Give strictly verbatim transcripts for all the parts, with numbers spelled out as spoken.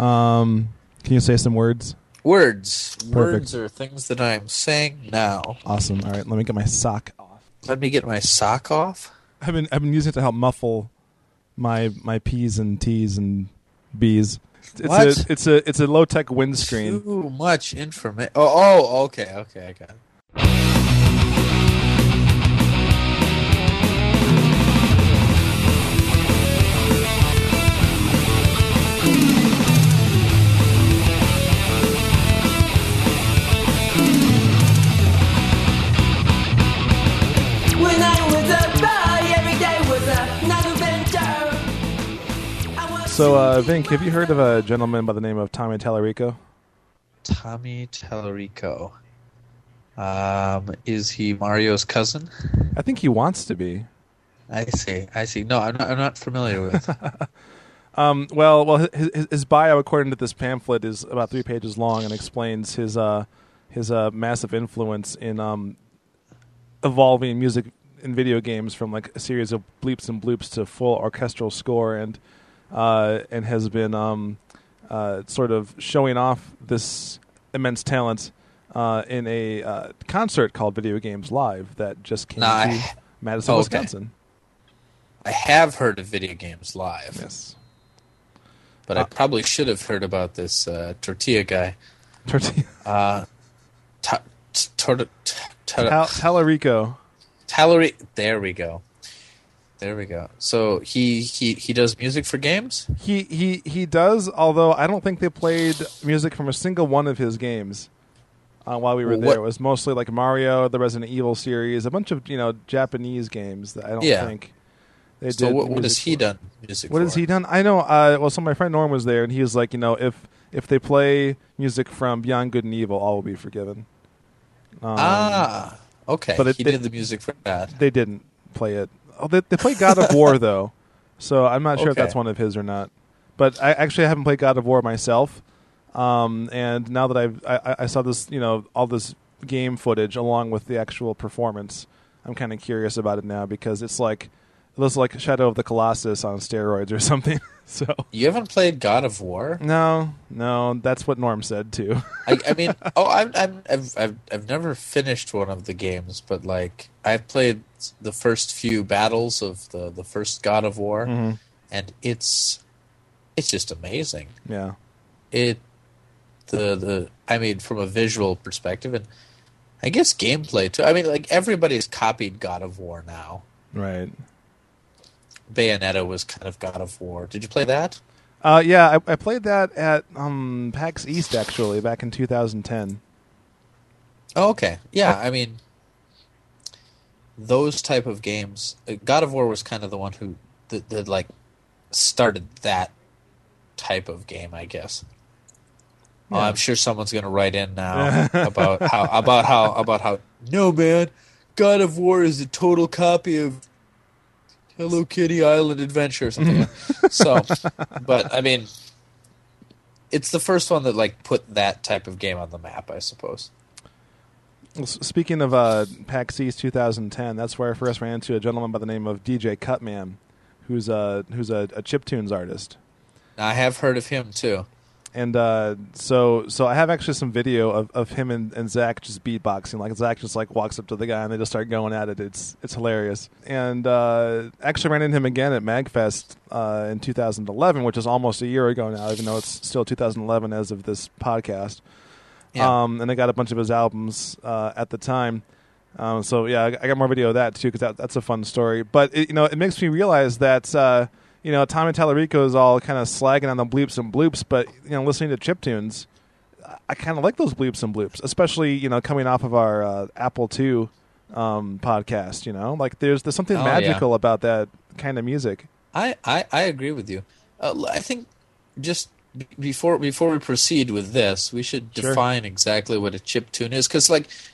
Um, can you say some words? Words. Perfect. Words are things that I'm saying now. Awesome. All right, let me get my sock off. Let me get my sock off. I've been I've been using it to help muffle my my P's and T's and B's. It's What? a it's a it's a low tech windscreen. Too much information. Oh, oh, okay, okay, I got it. When I was a boy, every day was another adventure. I was So, uh, Vink, have you heard of a gentleman by the name of Tommy Tallarico? Tommy Tallarico. Um, is he Mario's cousin? I think he wants to be. I see. I see. No, I'm not. I'm not familiar with. Um, well, well, his, his, his bio, according to this pamphlet, is about three pages long and explains his uh, his uh, massive influence in um, evolving music in video games from like a series of bleeps and bloops to full orchestral score, and uh, and has been um, uh, sort of showing off this immense talent uh, in a uh, concert called Video Games Live that just came Nah, to I- Madison, okay. Wisconsin. I have heard of Video Games Live, Yes, but I probably should have heard about this uh, tortilla guy. Tortilla. Uh, ta- t- tor- t- t- Tal- Tallarico. Tallari- There we go. There we go. So he, he, he does music for games? He he he does, although I don't think they played music from a single one of his games uh, while we were Well, there. what- It was mostly like Mario, the Resident Evil series, a bunch of you know Japanese games that I don't Yeah. think they So did. what, what music has he for. done music What for? has he done? I know. Uh, well, so my friend Norm was there, and he was like, you know, if if they play music from Beyond Good and Evil, all will be forgiven. Um, Ah, okay. but it- he it- did the music for that. They didn't play it. Oh, they, they played God of War though, so I'm not sure if Okay. that's one of his or not. But I actually haven't played God of War myself, um, and now that I've I, I saw this, you know, all this game footage along with the actual performance, I'm kind of curious about it now because it's like it looks like Shadow of the Colossus on steroids or something. So You haven't played God of War? no, no, that's what Norm said too. I, I mean, oh, I'm, I'm, I've, I've, I've never finished one of the games, but like I've played the first few battles of the, the first God of War, Mhm. and it's, it's just amazing. Yeah, It, the, the, I mean, from a visual perspective, and I guess gameplay too. I mean, like everybody's copied God of War now. right. Bayonetta was kind of God of War. Did you play that? Uh, yeah, I, I played that at um, PAX East actually back in two thousand ten. Oh, okay. Yeah, I mean, those type of games. uh, God of War was kind of the one who that, that like started that type of game, I guess. Oh, Yeah. I'm sure someone's going to write in now about how about how about how no man, God of War is a total copy of Hello Kitty Island Adventure or something. So, but I mean, it's the first one that like put that type of game on the map, I suppose. Well, s- speaking of uh, PAX East twenty ten, that's where I first ran into a gentleman by the name of D J Cutman, who's a who's a, a chiptunes artist. Now, I have heard of him too. And uh, so, so I have actually some video of, of him and, and Zach just beatboxing. Like Zach just like walks up to the guy and they just start going at it. It's it's hilarious. And uh, actually ran into him again at MagFest uh, in two thousand eleven, which is almost a year ago now, even though it's still two thousand eleven as of this podcast. Yeah. Um, and I got a bunch of his albums uh, at the time. Um, so yeah, I, I got more video of that too because that, that's a fun story. But it, you know, it makes me realize that. Uh, You know, Tommy Tallarico is all kind of slagging on the bleeps and bloops, but you know, listening to chiptunes, I kind of like those bleeps and bloops, especially you know coming off of our uh, Apple two um, podcast. You know, like there's there's something Oh, magical yeah. about that kind of music. I, I, I agree with you. Uh, I think just b- before before we proceed with this, we should Sure. define exactly what a chip tune is, because like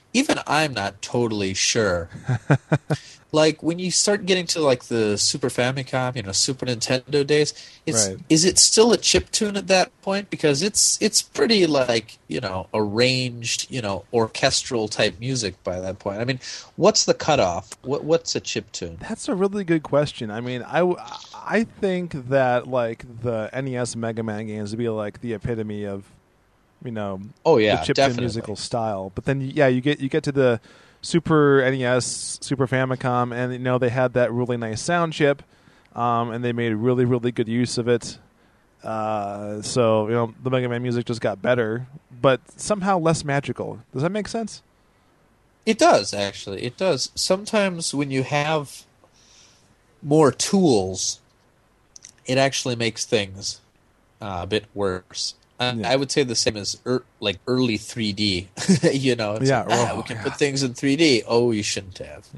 even I'm not totally sure. Like when you start getting to like the Super Famicom, you know, Super Nintendo days, it's Right. is it still a chip tune at that point? Because it's it's pretty like, you know, arranged, you know, orchestral type music by that point. I mean, what's the cutoff? What what's a chip tune? That's a really good question. I mean, I, w- I think that like the N E S Mega Man games would be like the epitome of, you know, Oh yeah, the chip definitely. tune musical style. But then yeah, you get you get to the Super N E S, Super Famicom, and you know they had that really nice sound chip, um, and they made really really good use of it. Uh, so you know the Mega Man music just got better, but somehow less magical. Does that make sense? It does, actually. It does. Sometimes when you have more tools, it actually makes things uh, a bit worse. I, Yeah. I would say the same as er, like early three D. You know, it's Yeah, like, ah, oh, we can yeah. put things in three D. Oh, you shouldn't have.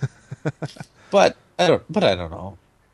but I don't. But I don't know.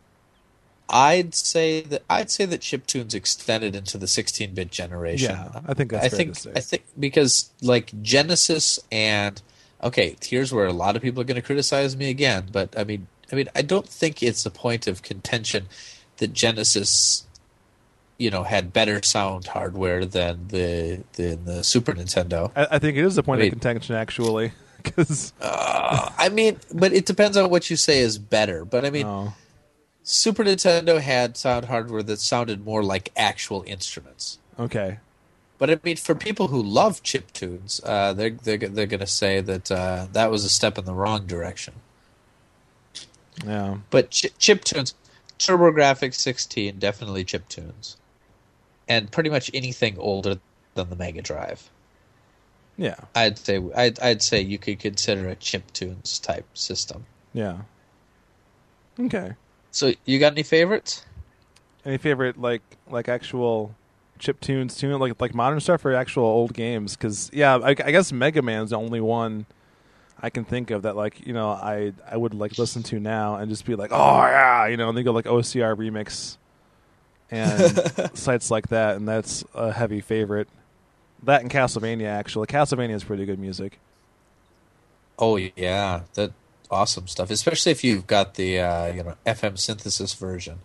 I'd say that I'd say that chiptunes extended into the sixteen-bit generation. Yeah, I think that's I fair think to say. I think because like Genesis and okay, here's where a lot of people are going to criticize me again, but I mean, I mean, I don't think it's a point of contention that Genesis, you know, had better sound hardware than the than the Super Nintendo. I, I think it is a point Wait. of contention actually, because Uh, I mean, but it depends on what you say is better. But I mean, oh, Super Nintendo had sound hardware that sounded more like actual instruments. okay, But I mean, for people who love chiptunes, uh, they're they're they're going to say that uh, that was a step in the wrong direction. yeah, But ch- chiptunes, TurboGrafx sixteen, definitely chiptunes, and pretty much anything older than the Mega Drive, yeah, I'd say I'd I'd say you could consider a chiptunes type system. yeah. Okay. So you got any favorites? Any favorite like like actual chip tunes, tune like like modern stuff or actual old games? Because yeah, I, I guess Mega Man's the only one I can think of that like you know I I would like listen to now and just be like, oh yeah, you know, and they go like O C R remix and sites like that, and that's a heavy favorite. That and Castlevania actually. Castlevania is pretty good music. Oh yeah, that awesome stuff. Especially if you've got the uh, you know F M synthesis version.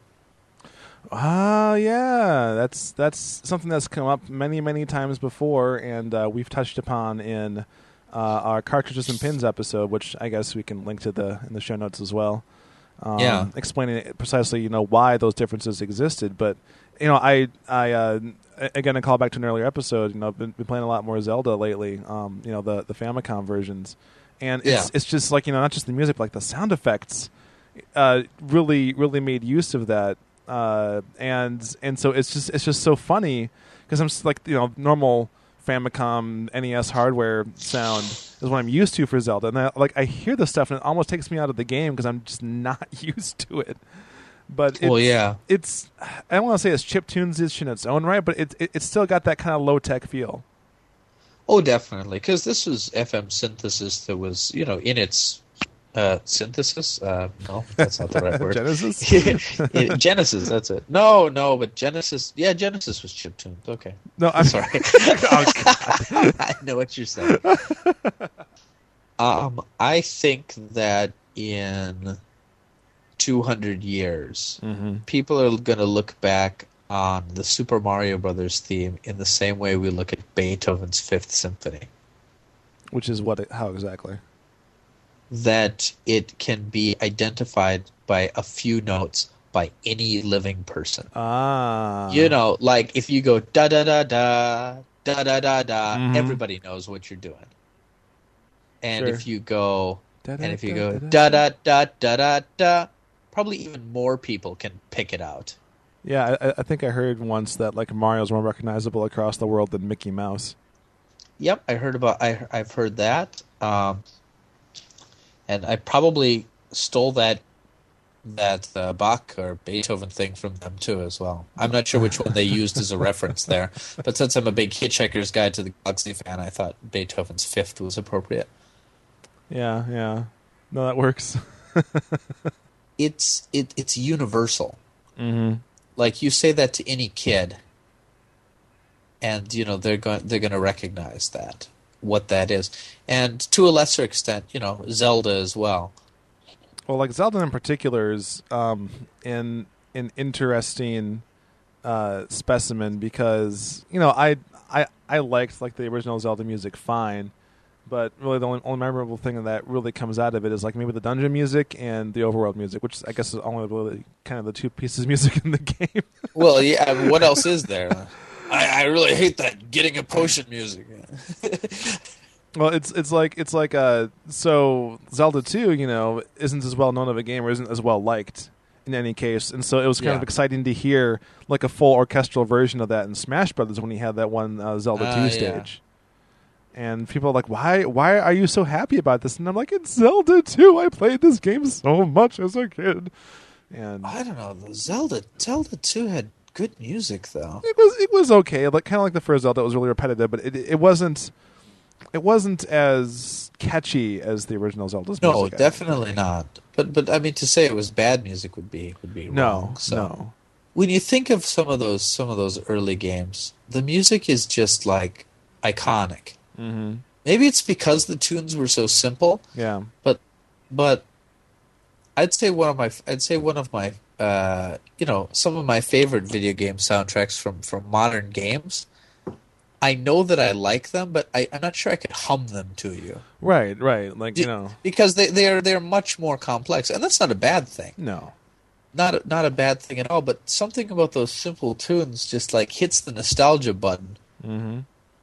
Ah, yeah, that's that's something that's come up many, many times before, and uh, we've touched upon in uh, our cartridges and pins episode, which I guess we can link to the in the show notes as well. Um, Yeah. explaining precisely, you know, why those differences existed. But you know, I, I uh, again, a call back to an earlier episode. You know, I've been, been playing a lot more Zelda lately. Um, you know, the the Famicom versions, and it's Yeah. it's just like you know, not just the music, but like the sound effects. Uh, really, really made use of that. Uh, and and so it's just it's just so funny because I'm just like you know normal Famicom N E S hardware sound is what I'm used to for Zelda, and I, like I hear this stuff and it almost takes me out of the game because I'm just not used to it. But it's, Well, yeah. it's I don't want to say it's chiptunes-ish in its own right, but it, it it's still got that kind of low tech feel. Oh, definitely, because this was F M synthesis that was, you know, in its uh, synthesis. Uh, no, that's not the right word. Genesis. Yeah, Genesis, that's it. No, no, but Genesis. Yeah, Genesis was chiptuned. Okay, No, I'm sorry. Oh, God. I know what you're saying. Um, I think that in two hundred years, Mm-hmm. people are going to look back on the Super Mario Brothers theme in the same way we look at Beethoven's Fifth Symphony. Which is what? It, how exactly? That it can be identified by a few notes by any living person. Ah, You know, like if you go da da da da da da da da, Mhm. everybody knows what you're doing. And Sure. if you go Da-da, and if you da, go da, da da da da da da, probably even more people can pick it out. Yeah, I, I think I heard once that like Mario's more recognizable across the world than Mickey Mouse. Yep, I heard about. I I've heard that, um, and I probably stole that that uh, Bach or Beethoven thing from them too as well. I'm not sure which one they used as a reference there, but since I'm a big Hitchhiker's Guide to the Galaxy fan, I thought Beethoven's Fifth was appropriate. Yeah, yeah. No, that works. It's it it's universal. Mm-hmm. Like you say that to any kid, and you know they're going they're going to recognize that. what that is, and to a lesser extent, you know, Zelda as well. Well, like Zelda in particular is um, an an interesting uh, specimen because you know I I I liked like the original Zelda music fine, but really the only, only memorable thing that really comes out of it is like maybe the dungeon music and the overworld music, which I guess is only really kind of the two pieces of music in the game. Well, yeah. What else is there? I, I really hate that getting a potion music. Well, it's it's like it's like uh so Zelda two, you know, isn't as well known of a game or isn't as well liked in any case, and so it was kind Yeah. of exciting to hear like a full orchestral version of that in Smash Brothers when he had that one uh, Zelda Ah, two yeah. stage. And people are like, "Why? Why are you so happy about this?" And I'm like, "It's Zelda two. I played this game so much as a kid." And I don't know. The Zelda Zelda two had good music though. it was it was okay, like kind of like the first Zelda. It was really repetitive, but it it wasn't it wasn't as catchy as the original Zelda's No, music. I think. definitely not. But but I mean to say it was bad music would be would be No, wrong. So no. when you think of some of those some of those early games, the music is just like iconic. Mm-hmm. Maybe it's because the tunes were so simple, Yeah. but but I'd say one of my I'd say one of my uh, you know some of my favorite video game soundtracks from from modern games. I know that I like them, but I, I'm not sure I could hum them to you. Right, right. Like, Do- you know, because they they're they're much more complex, and that's not a bad thing. no. Not a, not a bad thing at all. But something about those simple tunes just like hits the nostalgia button. Mm-hmm.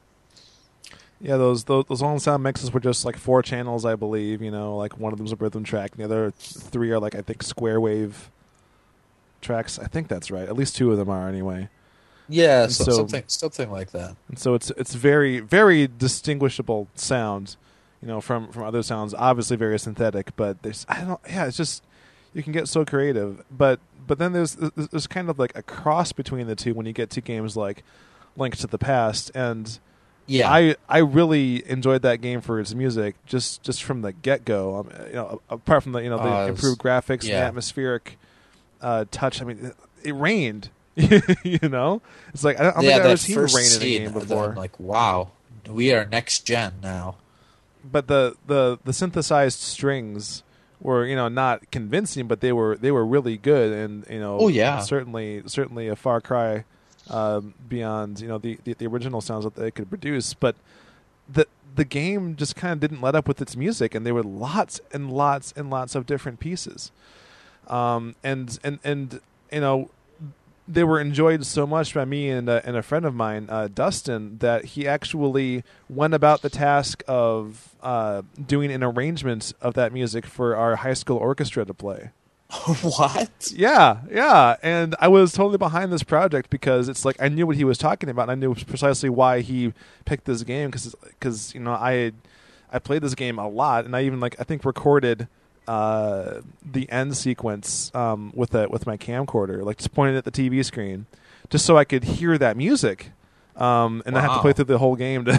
Yeah, those, those those long sound mixes were just like four channels, I believe. You know, like one of them's a rhythm track, and the other three are like I think square wave tracks. I think that's right. At least two of them are anyway. Yeah, And so, so- something something like that. And so it's it's very very distinguishable sound, you know, from from other sounds. Obviously very synthetic, but there's I don't yeah, it's just you can get so creative. But but then there's there's kind of like a cross between the two when you get to games like Link to the Past, and Yeah, I I really enjoyed that game for its music just just from the get go. Um, you know, apart from the you know the Uh, it was- improved graphics, and the yeah. atmospheric uh, touch. I mean, it, it rained. you know, it's like I don't, I don't yeah. think I've ever That seen first rain in a scene, game I'm before. like, wow, we are next gen now. But the, the, the synthesized strings were you know not convincing, but they were they were really good, and you know Oh, yeah. certainly certainly a far cry um, beyond you know the, the the original sounds that they could produce. But the the game just kind of didn't let up with its music, and there were lots and lots and lots of different pieces, um, and and and you know. They were enjoyed so much by me and, uh, and a friend of mine, uh, Dustin, that he actually went about the task of uh, doing an arrangement of that music for our high school orchestra to play. What? Yeah, yeah. And I was totally behind this project because it's like I knew what he was talking about, and I knew precisely why he picked this game because you know I I played this game a lot, and I even like I think recorded uh, the end sequence um, with a with my camcorder, like just pointed at the T V screen, just so I could hear that music, um, and I have to Wow. play through the whole game to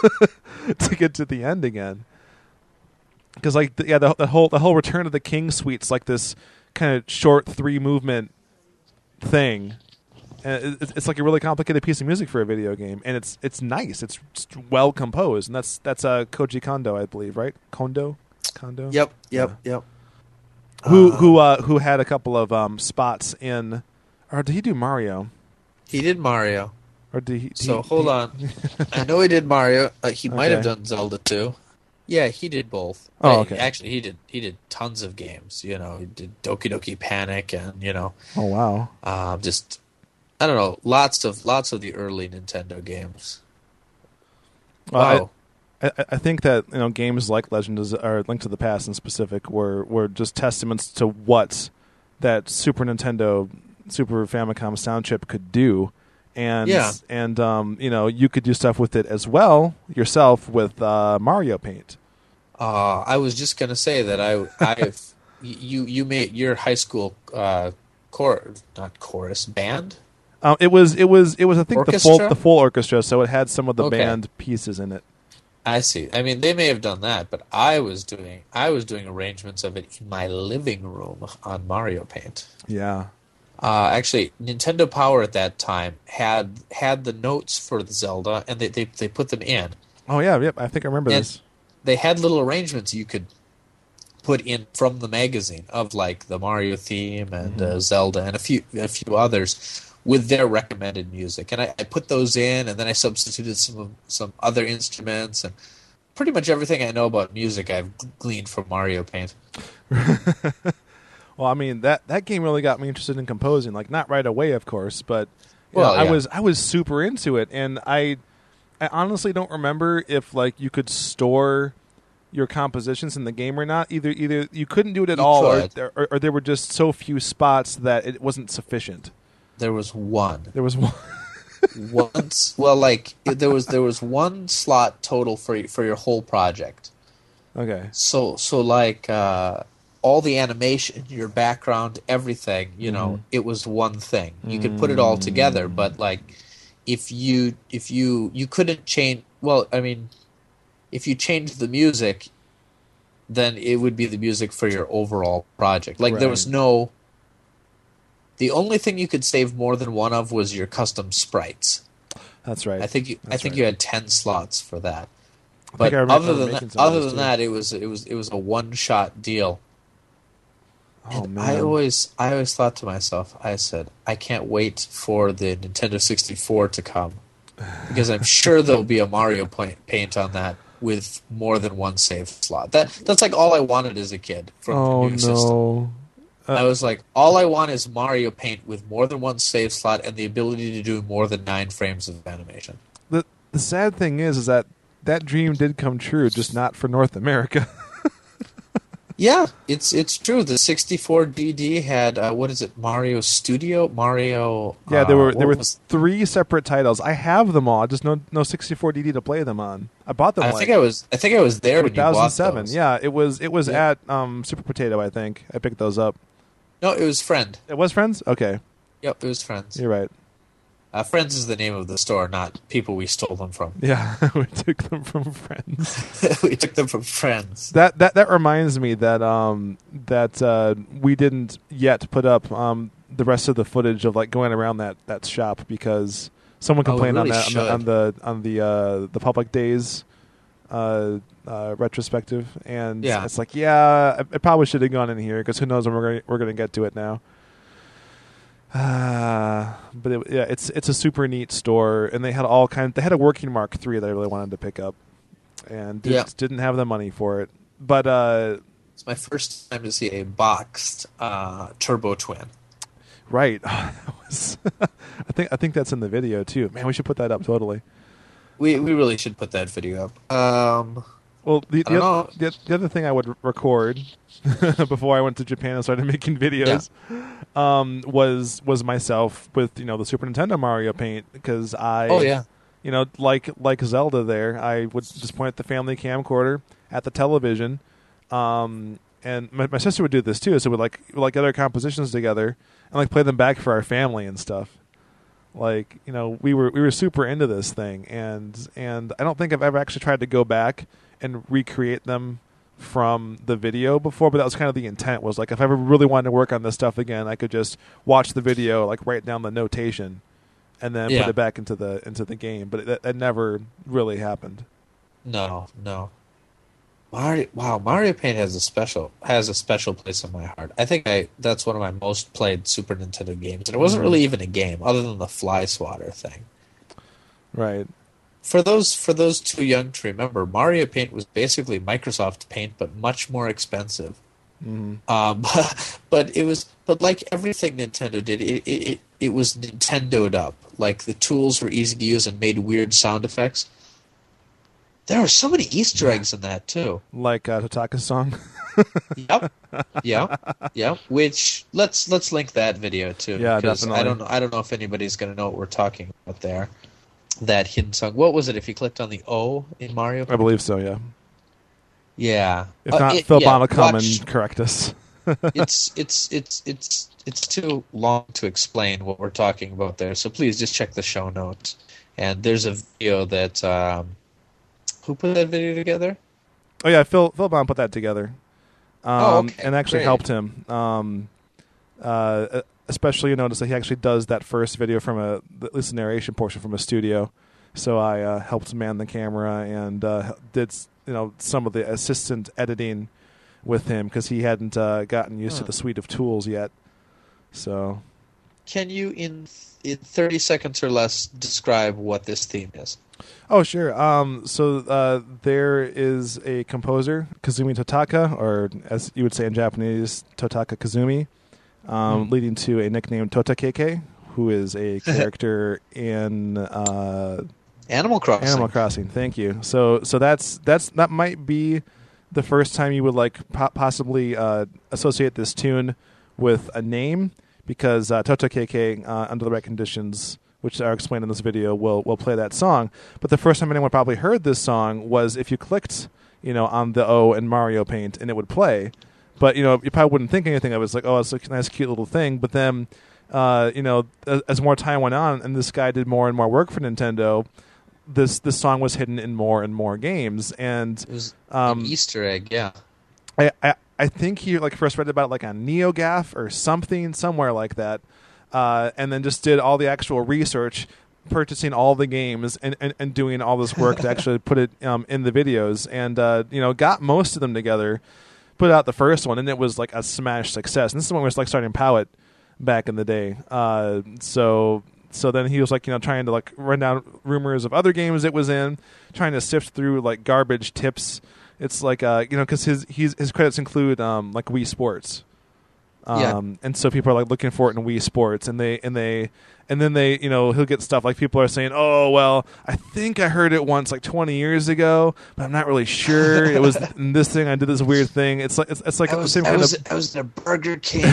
to get to the end again. Because like the, yeah, the, the whole the whole Return of the King suite's like this kind of short three movement thing. And it, it's like a really complicated piece of music for a video game, and it's it's nice. It's just well composed, and that's that's uh, Koji Kondo, I believe, right? Kondo, Kondo. Yep, yep, yep. Who Uh, who uh, who had a couple of um, spots in, or did he do Mario? He did Mario. Or did he? So he, hold he- on. I know he did Mario. Uh, he might have Okay. done Zelda too. Yeah, he did both. Oh, Hey, okay. Actually, he did. He did tons of games. You know, he did Doki Doki Panic, and you know, Oh wow! uh, just I don't know, lots of lots of the early Nintendo games. Well, I- Wow. I, I think that you know games like Legend of, or Link to the Past in specific were were just testaments to what that Super Nintendo, Super Famicom sound chip could do, and Yeah. and um, you know you could do stuff with it as well yourself with uh, Mario Paint. Uh, I was just gonna say that I, I've you you made your high school uh, chor not chorus band. Um, it was it was it was I think the full Orchestra? the full orchestra, so it had some of the Okay. band pieces in it. I see. I mean, they may have done that, but I was doing I was doing arrangements of it in my living room on Mario Paint. Yeah. Uh, actually, Nintendo Power at that time had had the notes for the Zelda, and they, they they put them in. Oh yeah, yep. I think I remember And this. they had little arrangements you could put in from the magazine of like the Mario theme and uh, Zelda and a few a few others with their recommended music. And I, I put those in, and then I substituted some of, some other instruments, and pretty much everything I know about music I've gleaned from Mario Paint. Well, I mean that that game really got me interested in composing. Like not right away, of course, but you Well, know, I yeah. was I was super into it, and I I honestly don't remember if like you could store your compositions in the game or not. Either either you couldn't do it at You all, or, could. there- or or there were just so few spots that it wasn't sufficient. There was one. There was one. Once, well, like there was there was one slot total for y- for your whole project. Okay. So so like uh, all the animation, your background, everything, you know, it was one thing. You could put it all together, but like if you if you you couldn't change. Well, I mean, if you changed the music, then it would be the music for your overall project. Like there was Right. no. The only thing you could save more than one of was your custom sprites. That's right. I think you, I That's think right. you had ten slots for that. I But think I remember other than making that, some of other those, than too. that, it was it was it was a one shot deal. Oh And man. I always I always thought to myself, I said, I can't wait for the Nintendo sixty-four to come, because I'm sure there'll be a Mario Paint paint on that with more than one save slot. That that's like all I wanted as a kid from oh the new system. no. I was like, all I want is Mario Paint with more than one save slot and the ability to do more than nine frames of animation. The the sad thing is, is that that dream did come true, just not for North America. Yeah, it's it's true. The sixty-four D D had uh, what is it? Mario Studio, Mario. Yeah, there uh, were what there were was- three separate titles. I have them all, just no no sixty-four D D to play them on. I bought them. I like think I was I think I was there when you bought two thousand seven. those. Yeah, it was it was Yeah. at um, Super Potato. I think I picked those up. No, it was Friend. It was Friends. Okay, Yep, it was Friends. you're right. Uh, Friends is the name of the store, not people we stole them from. Yeah, we took them from Friends. We took them from Friends. That that that reminds me that um that uh, we didn't yet put up um the rest of the footage of like going around that, that shop because someone Oh, we complained really on that should. on the on the on the, uh, the public days uh, uh, retrospective, and Yeah. it's like yeah, I, I probably should have gone in here because who knows when we're gonna, we're going to get to it now. Uh, but it, yeah, it's it's a super neat store, and they had all kind. They had a working Mark three that I really wanted to pick up, and did, Yeah. didn't have the money for it. But uh, It's my first time to see a boxed uh, Turbo Twin. right, that was I think I think that's in the video too. Man, we should put that up totally. We we really should put that video up. Um, Well, the I the, don't oth- the, the other thing I would r- record before I went to Japan and started making videos um, was was myself with you know the Super Nintendo Mario Paint because I oh yeah. you know like like Zelda there I would just point at the family camcorder at the television, um, and my, my sister would do this too. So we'd like we'd like get our compositions together and like play them back for our family and stuff. Like you know we were we were super into this thing and and I don't think I've ever actually tried to go back and recreate them from the video before, but that was kind of the intent was like if I ever really wanted to work on this stuff again, I could just watch the video, like write down the notation and then Yeah. put it back into the into the game, but it, that never really happened. No, no. Mario, wow, Mario Paint has a special has a special place in my heart. I think I that's one of my most played Super Nintendo games, and it wasn't really even a game other than the Fly Swatter thing. Right. For those for those too young to remember, Mario Paint was basically Microsoft Paint, but much more expensive. hmm Um, but it was, but like everything Nintendo did, it, it it it was Nintendoed up. Like the tools were easy to use and made weird sound effects. There were so many Easter eggs in that too. Like uh, Totaka's song. Yep, yeah, yeah. Which let's let's link that video too. Yeah, 'cause definitely. I don't know. I don't know if anybody's going to know what we're talking about there. That hidden song. What was it? If you clicked on the O in Mario, I believe so. Yeah. yeah. If Uh, not, it- Phil yeah, Bond will come watch- and correct us. it's it's it's it's it's too long to explain what we're talking about there. So please just check the show notes. And there's a video that um, who put that video together? Oh yeah, Phil Phil Bond put that together, um, Oh, okay, and actually great. helped him. Um, uh, especially, you notice that he actually does that first video from a at least the narration portion from a studio, So I uh, helped man the camera and uh, did s- you know some of the assistant editing with him because he hadn't uh, gotten used to Huh. the suite of tools yet. So Can you, in in thirty seconds or less, describe what this theme is? oh sure. Um, so uh, there is a composer, Kazumi Totaka, or as you would say in Japanese, Totaka Kazumi, um, Hmm. leading to a nickname Totakeke, who is a character in uh, Animal Crossing. Animal Crossing. Thank you. So so that's that's that might be the first time you would like po- possibly uh, associate this tune with a name, because uh, Totakeke, uh, under the right conditions, which are explained in this video, will will play that song. But the first time anyone probably heard this song was if you clicked, you know, on the O in Mario Paint and it would play. But you know, you probably wouldn't think anything of it. It's like, oh, it's a nice, cute little thing. But then, uh, you know, as, as more time went on, and this guy did more and more work for Nintendo, this this song was hidden in more and more games. And It was um, an Easter egg, yeah. I, I I think he like first read about it like on NeoGAF or something, somewhere like that, uh, and then just did all the actual research, purchasing all the games and, and, and doing all this work to actually put it um, in the videos, and uh, you know got most of them together, put out the first one, and it was like a smash success. And this is when we was like starting Powit back in the day. Uh, so so then he was like you know trying to like run down rumors of other games it was in, trying to sift through like garbage tips. It's like uh, you know, because his he's, his credits include um, like Wii Sports, um, Yeah. and so people are like looking for it in Wii Sports, and they and they and then they you know he'll get stuff like people are saying, oh well, I think I heard it once like twenty years ago, but I'm not really sure. It was in this thing. I did this weird thing. It's like it's, it's like I the was, same I kind was, of. I was in a Burger King.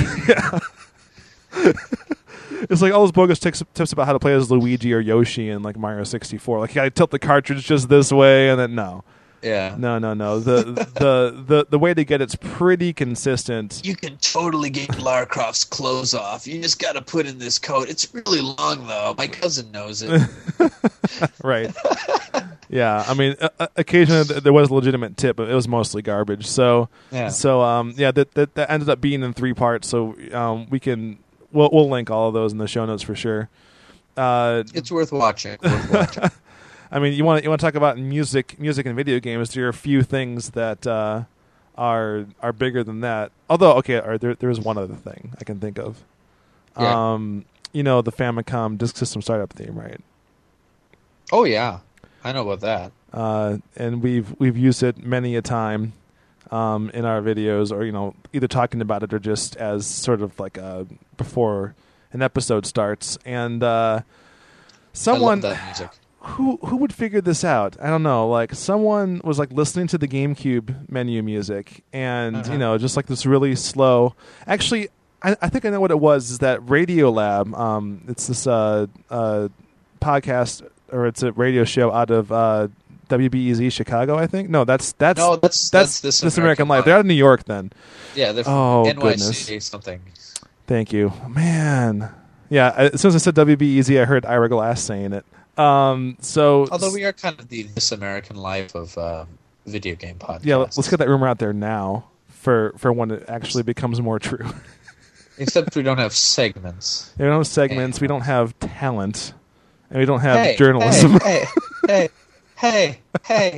It's like all those bogus tips, tips about how to play as Luigi or Yoshi in like Mario sixty-four. Like you gotta tilt the cartridge just this way, and then no. Yeah. No, no, no. The, the the the way to get it's pretty consistent. You can totally get Lara Croft's clothes off. You just got to put in this coat. It's really long, though. My cousin knows it. Right. Yeah, I mean, uh, occasionally th- there was a legitimate tip, but it was mostly garbage. So, Yeah. so um, yeah, that, that that ended up being in three parts. So um, we can we'll we'll link all of those in the show notes for sure. Uh, It's worth watching. Worth watching. I mean, you want you want to talk about music, music and video games. There are a few things that uh, are are bigger than that. Although, okay, or there there is one other thing I can think of. Yeah. Um, you know, the Famicom Disk System startup theme, right? Oh, yeah. I know about that. Uh, and we've we've used it many a time um, in our videos, or you know, either talking about it or just as sort of like a before an episode starts. And uh, someone I love that music. who who would figure this out? I don't know. Like someone was like listening to the GameCube menu music, and Uh-huh. you know, just like this really slow. Actually, I, I think I know what it was. Is that Radiolab? Um, it's this uh, uh, podcast, or it's a radio show out of uh, W B E Z Chicago. I think. No, that's that's No, that's that's that's This American Life. They're out of New York. Then. Yeah, they're from Oh, N Y C goodness. something. Thank you, man. Yeah, as soon as I said W B E Z, I heard Ira Glass saying it. Um, so Although we are kind of the This American Life of uh, video game podcasts. yeah, let's get that rumor out there now for, for when it actually becomes more true. Except we don't have segments. We don't have segments, we don't have talent, and we don't have Hey, journalism. Hey, hey, hey, hey.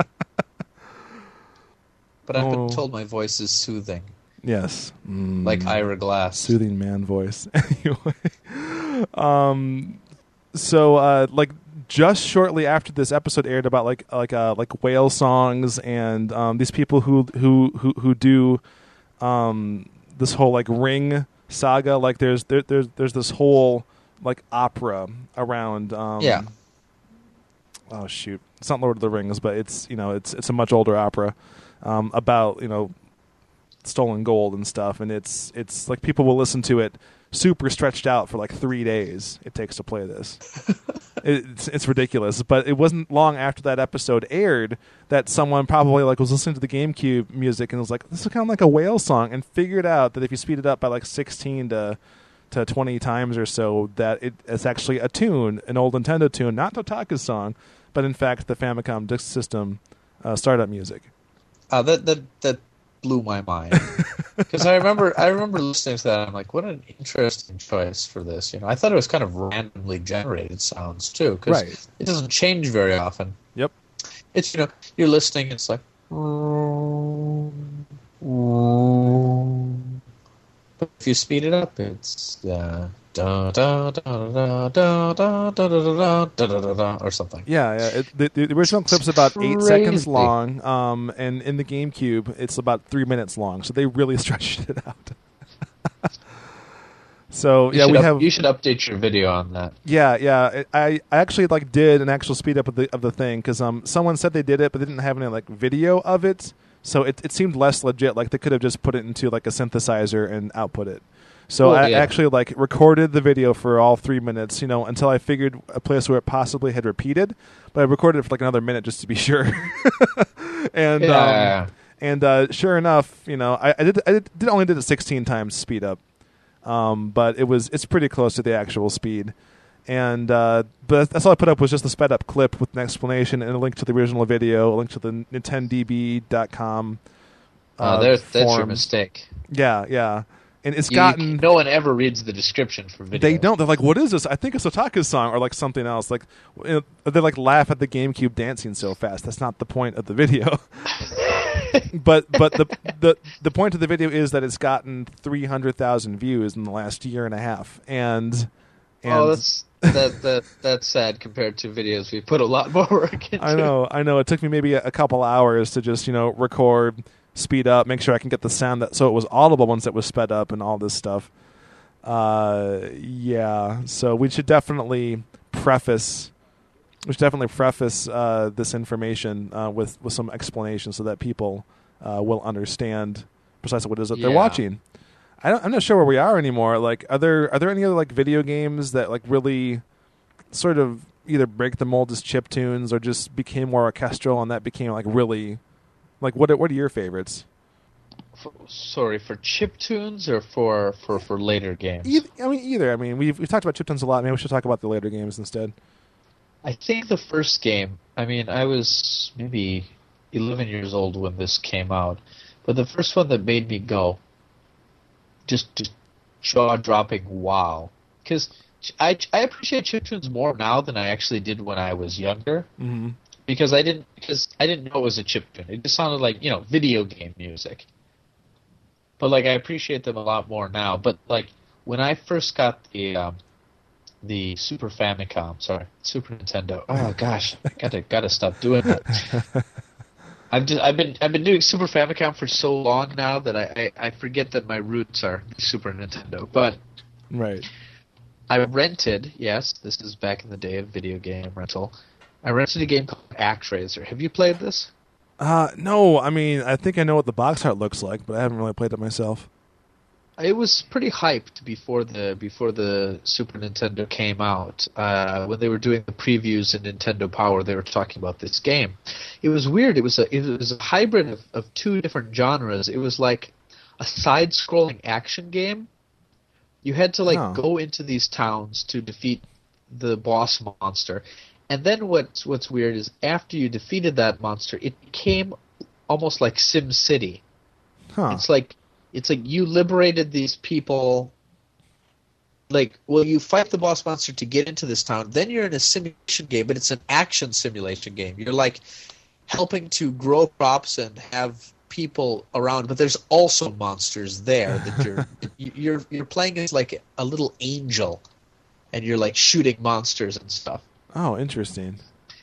But I've Oh. been told my voice is soothing, Yes, Mm, like Ira Glass. soothing man voice. Anyway, um, so uh, like just shortly after this episode aired about like like uh, like whale songs and um, these people who who who who do um, this whole like Ring saga. Like there's there, there's there's this whole like opera around. Um, Yeah. Oh shoot! It's not Lord of the Rings, but it's you know it's it's a much older opera um, about you know stolen gold and stuff, and it's it's like people will listen to it super stretched out for like three days. It takes to play this. it's it's ridiculous, but it wasn't long after that episode aired that someone probably like was listening to the GameCube music and was like, "This is kind of like a whale song," and figured out that if you speed it up by like sixteen to to twenty times or so, that it, it's actually a tune, an old Nintendo tune, not Totaka's song, but in fact the Famicom Disk System uh, startup music. Uh, that that that blew my mind. Because I remember, I remember listening to that. And I'm like, what an interesting choice for this. You know, I thought it was kind of randomly generated sounds too, because Right. it doesn't change very often. Yep. It's you know, you're listening. It's like, but if you speed it up, it's uh, da da da da da da da da da da da da or something. Yeah, yeah. It, the, the original clip's about eight Crazy. seconds long, um, and in the GameCube, it's about three minutes long. So they really stretched it out. So You yeah, should we up- have. You should update your video on that. Yeah, yeah. I, I actually like did an actual speed up of the of the thing because um someone said they did it, but they didn't have any like video of it, so it it seemed less legit. Like they could have just put it into like a synthesizer and output it. So Well, I yeah. actually like recorded the video for all three minutes, you know, until I figured a place where it possibly had repeated. But I recorded it for like another minute just to be sure. and Yeah. um, and uh, sure enough, you know, I, I did I did, did only did it sixteen times speed up. Um, but it was it's pretty close to the actual speed, and uh, but that's all I put up was just the sped up clip with an explanation and a link to the original video, a link to the Nintendo D B dot com. Uh, there's, that's your mistake. Yeah, yeah, and it's You- gotten. you- no one ever reads the description for videos. They don't. They're like, "What is this?" I think it's Otaku's song or like something else. Like, you know, they like laugh at the GameCube dancing so fast. That's not the point of the video. but but the the the point of the video is that it's gotten three hundred thousand views in the last year and a half, and and Oh, that's that that that's sad compared to videos we put a lot more work into. I know, I know. It took me maybe a, a couple hours to just you know record, speed up, make sure I can get the sound that so it was audible once it was sped up and all this stuff. Uh, yeah. So we should definitely preface. We should definitely preface uh, this information uh, with with some explanation so that people uh, will understand precisely what it is that they're Yeah. watching. I don't, I'm not sure where we are anymore. Like, are there are there any other like video games that like really sort of either break the mold as chiptunes or just became more orchestral and that became like really like what are, what are your favorites? For, sorry, for chiptunes or for, for, for later games? Either, I mean, either. I mean, we've we've talked about chiptunes a lot. Maybe we should talk about the later games instead. I think the first game, I mean, I was maybe eleven years old when this came out, but the first one that made me go, just, just jaw-dropping wow. Because I, I appreciate chiptunes more now than I actually did when I was younger, Mm-hmm. because I didn't because I didn't know it was a chiptune. It just sounded like, you know, video game music. But, like, I appreciate them a lot more now. But, like, when I first got the... Um, the Super Famicom, sorry, Super Nintendo. Oh gosh, I gotta gotta stop doing that. I've just, I've been I've been doing Super Famicom for so long now that I, I, I forget that my roots are Super Nintendo. But Right. I rented, yes, this is back in the day of video game rental. I rented a game called ActRaiser. Have you played this? Uh, no, I mean, I think I know what the box art looks like, but I haven't really played it myself. It was pretty hyped before the before the Super Nintendo came out. Uh, when they were doing the previews in Nintendo Power, they were talking about this game. It was weird. It was a it was a hybrid of, of two different genres. It was like a side-scrolling action game. You had to like Oh. go into these towns to defeat the boss monster, and then what's what's weird is after you defeated that monster, it became almost like Sim City. Huh. It's like it's like you liberated these people. Like, well, you fight the boss monster to get into this town. Then you're in a simulation game, but it's an action simulation game. You're like helping to grow crops and have people around, but there's also monsters there that you're you're you're playing as like a little angel, and you're like shooting monsters and stuff. Oh, interesting.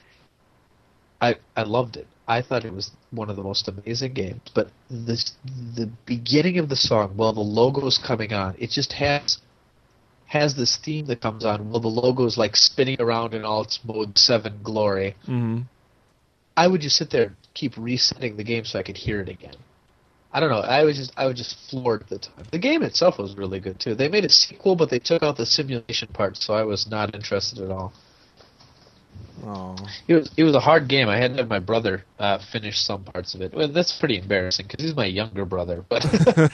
I I loved it. I thought it was one of the most amazing games. But the the beginning of the song, while the logo's coming on, it just has has this theme that comes on while the logo's like spinning around in all its mode seven glory. Mm-hmm. I would just sit there and keep resetting the game so I could hear it again. I don't know. I was just I was just floored at the time. The game itself was really good too. They made a sequel, but they took out the simulation part, so I was not interested at all. Oh. It was it was a hard game. I had to have my brother uh, finish some parts of it. Well, that's pretty embarrassing because he's my younger brother. But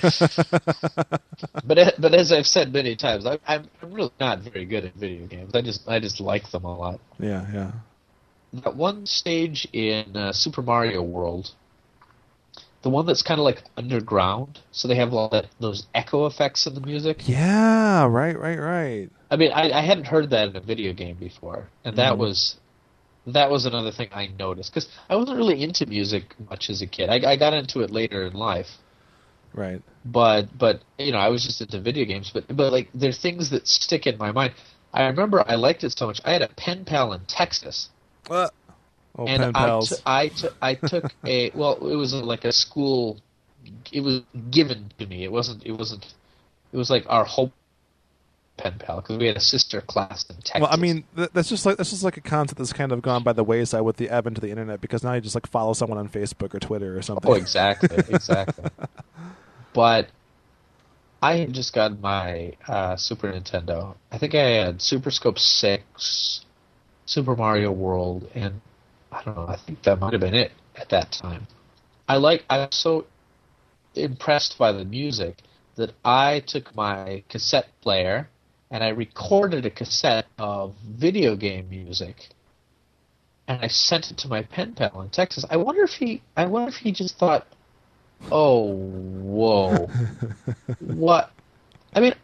but but as I've said many times, I, I'm I'm really not very good at video games. I just I just like them a lot. Yeah, yeah. That one stage in uh, Super Mario World, the one that's kind of like underground, so they have all that, those echo effects in the music. Yeah, right, right, right. I mean, I, I hadn't heard that in a video game before, and that Mhm. was that was another thing I noticed because I wasn't really into music much as a kid. I, I got into it later in life, Right. but but you know, I was just into video games. But but like, there are things that stick in my mind. I remember I liked it so much. I had a pen pal in Texas. Uh, oh, and pen I, pals. t- I, t- I took a well, it was like a school. It was given to me. It wasn't. It wasn't. It was like our whole pen pal because we had a sister class in Texas. Well, I mean, th- that's just like that's just like a concept that's kind of gone by the wayside with the advent of the internet because now you just like follow someone on Facebook or Twitter or something. Oh, exactly, exactly. But I had just gotten my uh, Super Nintendo. I think I had Super Scope six, Super Mario World, and I don't know. I think that might have been it at that time. I like. I was so impressed by the music that I took my cassette player and I recorded a cassette of video game music, and I sent it to my pen pal in Texas. I wonder if he. I wonder if he just thought, "Oh, whoa, what?" I mean,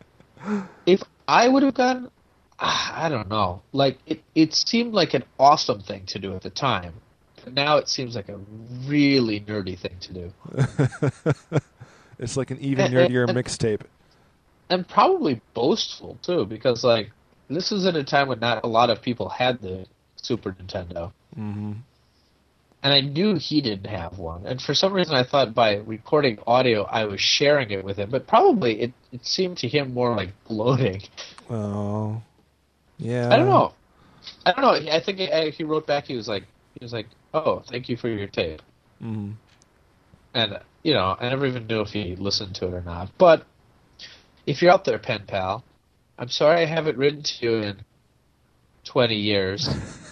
if I would have gotten, I don't know. Like it, it seemed like an awesome thing to do at the time. But now it seems like a really nerdy thing to do. It's like an even And- and- nerdier and- mixtape. And probably boastful too, because like this was at a time when not a lot of people had the Super Nintendo. Mm-hmm. And I knew he didn't have one. And for some reason I thought by recording audio I was sharing it with him. But probably it, it seemed to him more like gloating. Oh, yeah. I don't know. I don't know. I think he, he wrote back. He was like, he was like, "Oh, thank you for your tape." Mm-hmm. And you know, I never even knew if he listened to it or not. But if you're out there, pen pal, I'm sorry I haven't written to you in twenty years.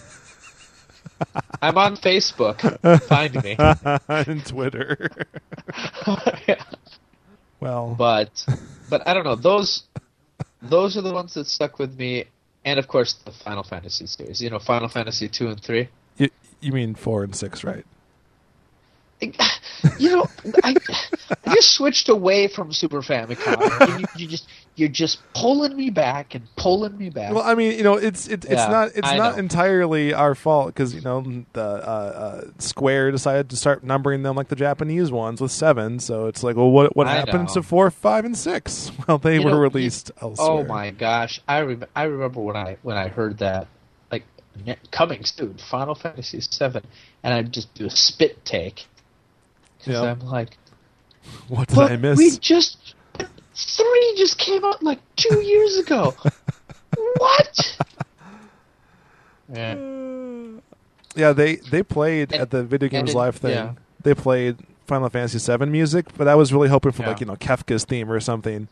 I'm on Facebook. Find me. And Twitter. Yeah. Well, But, but I don't know. Those, those are the ones that stuck with me. And of course, the Final Fantasy series. You know, Final Fantasy two and three. you, you mean four and six, right? You know, I, I just switched away from Super Famicom. And you, you just, you're just pulling me back and pulling me back. Well, I mean, you know, it's it, it's Yeah, not it's I not know. entirely our fault because you know the uh, uh, Square decided to start numbering them like the Japanese ones with seven. So it's like, well, what what I happened know. to four, five, and six? Well, they You were know, you- released elsewhere. Oh my gosh, I rem- I remember when I when I heard that, like, ne- coming soon, Final Fantasy seven, and I'd just do a spit take. 'Cause Yeah. I'm like, What did but I miss? we just three just came out like two years ago. What? Yeah. Yeah, they they played And- at the Video Games it- Live thing. yeah. They played Final Fantasy seven music, but I was really hoping for Yeah. like you know Kefka's theme or something.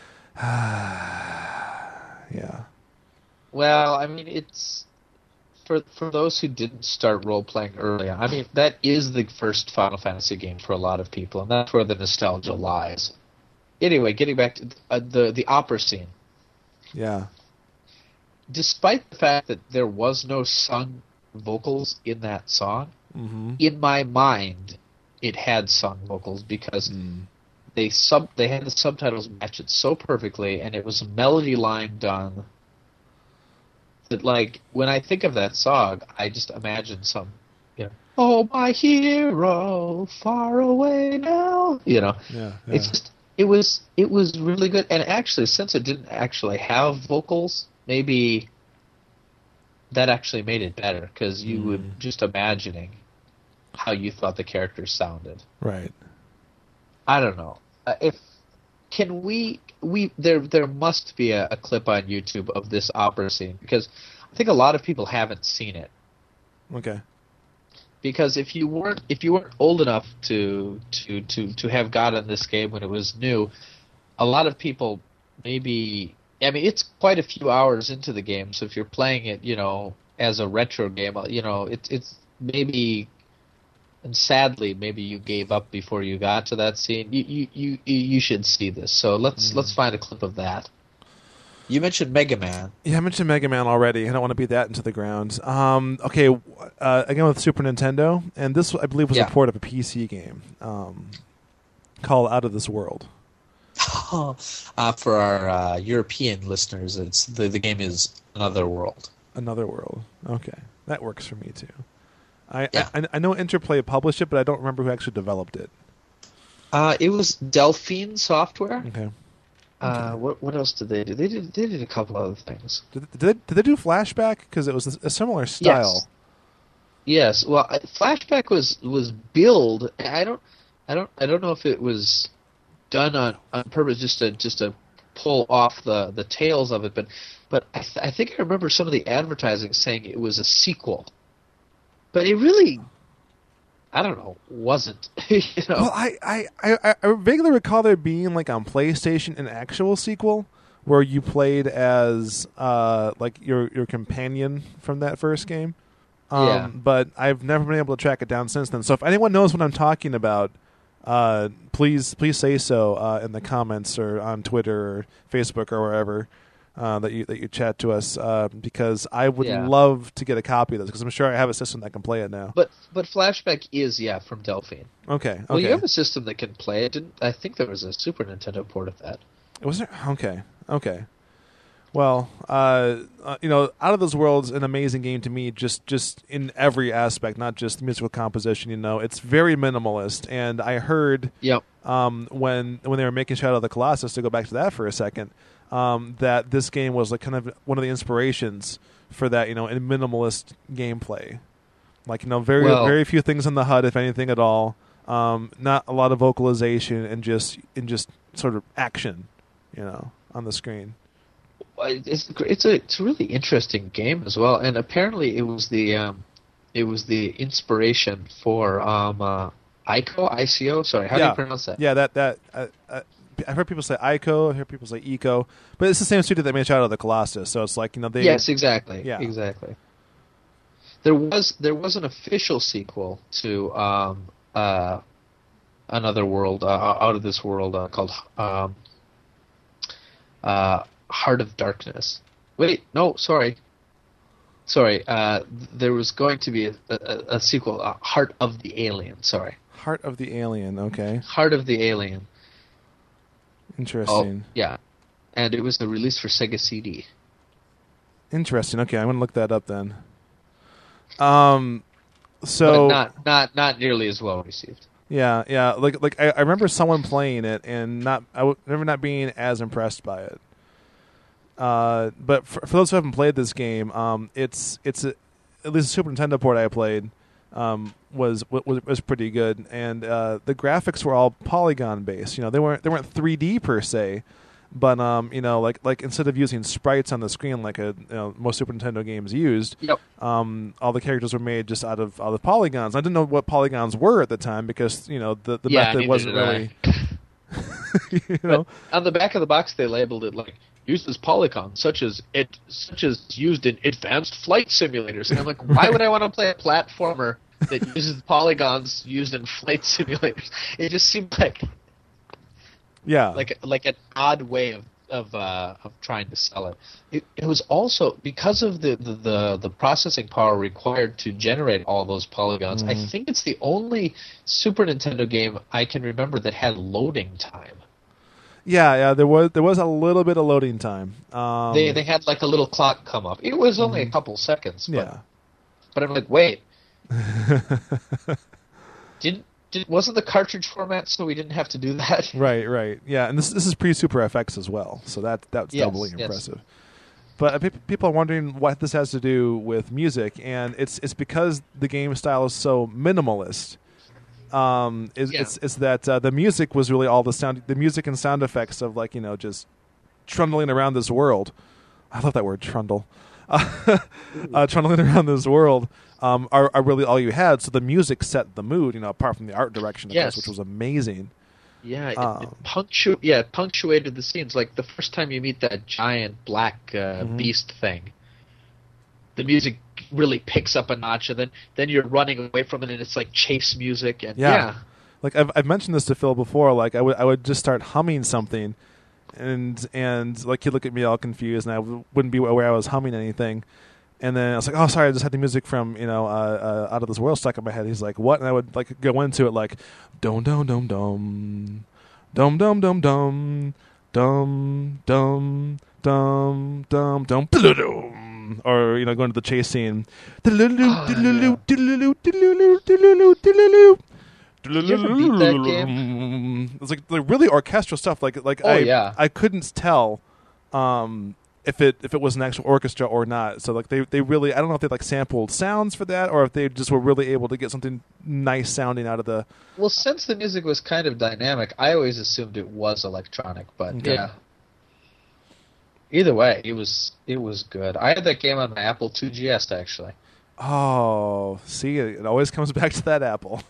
Yeah. Well, I mean, it's for for those who didn't start role playing early. I mean, that is the first Final Fantasy game for a lot of people, and that's where the nostalgia lies. Anyway, getting back to uh, the the opera scene. Yeah. Despite the fact that there was no sung vocals in that song, Mm-hmm. in my mind, it had sung vocals because they sub they had the subtitles match it so perfectly, and it was a melody line done that, like, when I think of that song, I just imagine some, you know, "Oh my hero, far away now," you know. Yeah. yeah. It's just it was it was really good, and actually, since it didn't actually have vocals, maybe that actually made it better because you Mm. would just imagining how you thought the characters sounded. Right. I don't know. Uh, if can we we there there must be a, a clip on YouTube of this opera scene because I think a lot of people haven't seen it. Okay. Because if you weren't if you weren't old enough to to to to have gotten this game when it was new, a lot of people maybe I mean it's quite a few hours into the game, so if you're playing it, you know, as a retro game, you know, it's it's maybe and sadly maybe you gave up before you got to that scene. You you you, you should see this. So let's Mm. let's find a clip of that. You mentioned Mega Man. Yeah, I mentioned Mega Man already. I don't want to beat that into the ground. Um, okay, wh- uh, again with Super Nintendo, and this I believe was Yeah. a port of a P C game um, called Out of This World. uh, for our uh, European listeners, it's the the game is Another World. Another World. Okay, that works for me too. I Yeah. I, I know Interplay published it, but I don't remember who actually developed it. Uh, it was Delphine Software. Okay. Uh, what what else did they do? They did they did a couple other things. Did, did, they, did they do Flashback? Because it was a, a similar style. Yes. Yes. Well, I- Flashback was was billed. I don't I don't I don't know if it was done on, on purpose just to just to pull off the, the tails of it, but but I, th- I think I remember some of the advertising saying it was a sequel, but it really, I don't know, wasn't. you know? Well, I, I, I, I vaguely recall there being like on PlayStation an actual sequel where you played as uh, like your your companion from that first game. Um, Yeah. But I've never been able to track it down since then. So if anyone knows what I'm talking about, uh, please please say so uh, in the comments or on Twitter or Facebook or wherever uh, that you that you chat to us uh, because I would Yeah. love to get a copy of this because I'm sure I have a system that can play it now. But but Flashback is yeah from Delphine. Okay. Okay. Well, you have a system that can play it. Didn't I think there was a Super Nintendo port of that? Was there? Okay. Okay. Well, uh, uh, you know, Out of This World's an amazing game to me, just just in every aspect, not just musical composition. You know, it's very minimalist, and I heard Yep. um, when when they were making Shadow of the Colossus, to go back to that for a second, um, that this game was like kind of one of the inspirations for that. You know, in minimalist gameplay, like you know, very Well- very few things on the H U D, if anything at all. Um, not a lot of vocalization, and just and just sort of action, you know, on the screen. It's it's a it's a really interesting game as well, and apparently it was the um, it was the inspiration for um, uh, Ico I C O. Sorry, how do Yeah. you pronounce that? Yeah, that that uh, uh, I've heard people say Ico, I've heard people say Eco, but it's the same studio that made Shadow of the Colossus. So it's like you know they Yes, exactly. Yeah. exactly. There was there was an official sequel to um, uh, Another World, uh, Out of This World, uh, called um, uh, Heart of Darkness. Wait, no, sorry, sorry. Uh, th- there was going to be a, a, a sequel, uh, Heart of the Alien. Sorry, Heart of the Alien. Okay, Heart of the Alien. interesting. Oh, yeah, and it was a release for Sega C D. Interesting. Okay, I'm gonna look that up then. Um, so but not not not nearly as well received. yeah, yeah. Like like I, I remember someone playing it and not I w- remember not being as impressed by it. Uh, but for, for those who haven't played this game, um, it's it's a, at least the Super Nintendo port I played um, was, was was pretty good, and uh, the graphics were all polygon based. You know, they weren't they weren't three D per se, but um, you know, like like instead of using sprites on the screen like a you know, most Super Nintendo games used, Yep. um, all the characters were made just out of out of polygons. I didn't know what polygons were at the time because you know the the Yeah, method neither wasn't did I. really. you know, On the back of the box, they labeled it like uses polygons, such as it, such as used in advanced flight simulators. And I'm like, why would I want to play a platformer that uses polygons used in flight simulators? It just seemed like yeah, like like an odd way of of uh, of trying to sell it. It, it was also because of the, the, the, the processing power required to generate all those polygons. I think it's the only Super Nintendo game I can remember that had loading time. yeah, yeah. There was there was a little bit of loading time. Um, They they had like a little clock come up. It was only a couple seconds. But, yeah. But I'm like, wait. Didn't did, wasn't the cartridge format so we didn't have to do that? Right, right. Yeah, and this this is pre Super F X as well, so that that's Yes, doubly yes. impressive. But uh, pe- people are wondering what this has to do with music, and it's it's because the game style is so minimalist. Um, is Yeah. it's it's that uh, the music was really all the sound, the music and sound effects of like you know just trundling around this world. I love that word, trundle. Uh, uh, trundling around this world um, are, are really all you had. So the music set the mood, you know, apart from the art direction, of Yes. course, which was amazing. Yeah, it, Um, it punctu- yeah, it punctuated the scenes. Like the first time you meet that giant black uh, Mhm. beast thing, the music really picks up a notch, and then then you're running away from it, and it's like chase music, and Yeah. yeah, Like I've I've mentioned this to Phil before. Like I would I would just start humming something, and and like he'd look at me all confused, and I w- wouldn't be aware I was humming anything. And then I was like, oh, sorry, I just had the music from, you know, uh, uh, Out of This World stuck in my head. He's like, what? And I would like go into it like, dum dum dum dum, dum dum dum dum, dum dum dum dum dum, dum, or you know, going to the chase scene. Oh, yeah. Did you ever beat that game? It's like, like really orchestral stuff. Like like Oh, I yeah. I couldn't tell um, if it if it was an actual orchestra or not. So like they, they really I don't know if they like sampled sounds for that or if they just were really able to get something nice sounding out of the. Well, since the music was kind of dynamic, I always assumed it was electronic, but Okay. yeah. Either way, it was it was good. I had that game on my Apple two G S actually. Oh, see, it always comes back to that Apple.